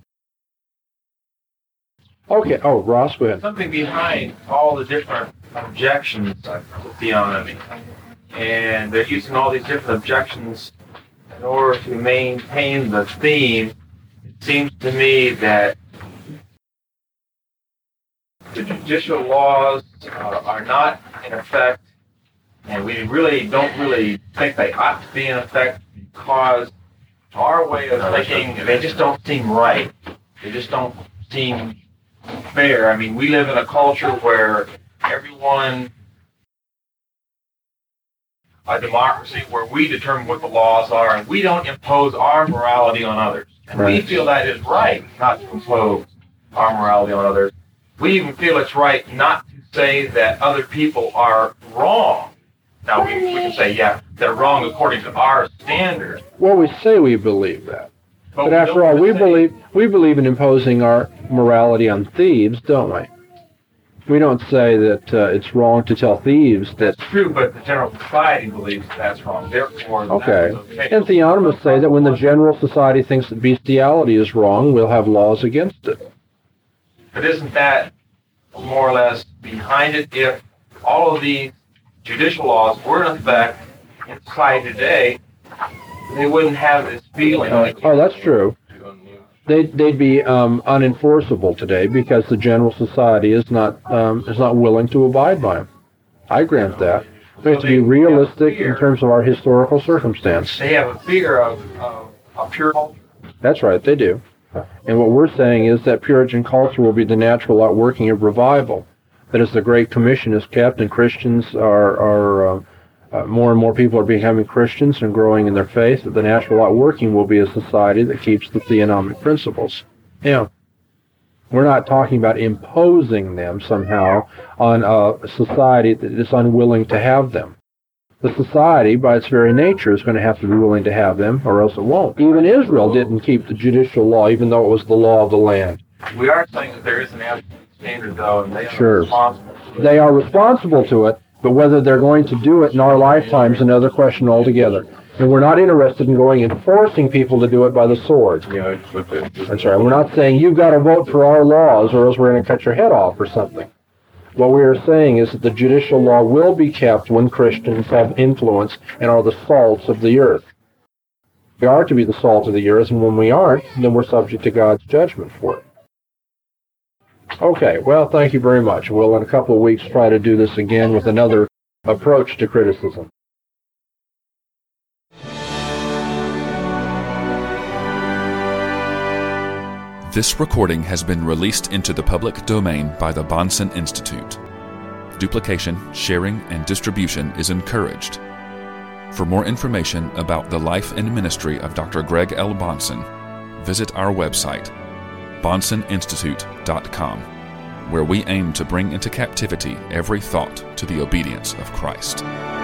Speaker 2: Okay. Oh, Ross, go ahead.
Speaker 3: Something behind all the different objections to theonomy. And they're using all these different objections in order to maintain the theme. It seems to me that the judicial laws uh, are not in effect, and we really don't really think they ought to be in effect, because our way of thinking, they just don't seem right. They just don't seem fair. I mean, we live in a culture where everyone, a democracy where we determine what the laws are, and we don't impose our morality on others. And we
Speaker 2: Right.
Speaker 3: feel that is right not to impose our morality on others. We even feel it's right not to say that other people are wrong. Now, we, we can say, yeah, they're wrong according to our standards.
Speaker 2: Well, we say we believe that. But
Speaker 3: we
Speaker 2: after
Speaker 3: don't
Speaker 2: all, we
Speaker 3: say-
Speaker 2: believe we believe in imposing our morality on thieves, don't we? We don't say that uh, it's wrong to tell thieves that.
Speaker 3: That's true, but the general society believes that's wrong. Therefore,
Speaker 2: Okay.
Speaker 3: that's okay.
Speaker 2: And theonomists say that when the general society thinks that bestiality is wrong, we'll have laws against it.
Speaker 3: But isn't that more or less behind it? If all of these judicial laws were in effect in society today, they wouldn't have this feeling.
Speaker 2: Uh,
Speaker 3: like,
Speaker 2: oh, that's true. They'd, they'd be um, unenforceable today because the general society is not um, is not willing to abide by them. I grant that. We have to be realistic in terms of our historical circumstance.
Speaker 3: They have a fear of, of a pure culture.
Speaker 2: That's right, they do. And what we're saying is that Puritan culture will be the natural outworking of revival. That as the Great Commission is kept and Christians are, are uh, uh, more and more people are becoming Christians and growing in their faith, that the natural outworking will be a society that keeps the theonomic principles. Yeah. We're not talking about imposing them somehow on a society that is unwilling to have them. The society, by its very nature, is going to have to be willing to have them, or else it won't. Even Israel didn't keep the judicial law, even though it was the law of the land.
Speaker 3: We are saying that there is an absolute standard, though, and they are
Speaker 2: Sure.
Speaker 3: responsible.
Speaker 2: They are responsible to it, but whether they're going to do it in our lifetime is another question altogether. And we're not interested in going and forcing people to do it by the sword.
Speaker 5: Yeah, but the,
Speaker 2: That's right. We're not saying you've got to vote for our laws or else we're going to cut your head off or something. What we are saying is that the judicial law will be kept when Christians have influence and are the salts of the earth. We are to be the salt of the earth, and when we aren't, then we're subject to God's judgment for it. Okay, well, thank you very much. We'll, in a couple of weeks, try to do this again with another approach to criticism.
Speaker 1: This recording has been released into the public domain by the Bahnsen Institute. Duplication, sharing, and distribution is encouraged. For more information about the life and ministry of Doctor Greg L. Bahnsen, visit our website, bahnsen institute dot com, where we aim to bring into captivity every thought to the obedience of Christ.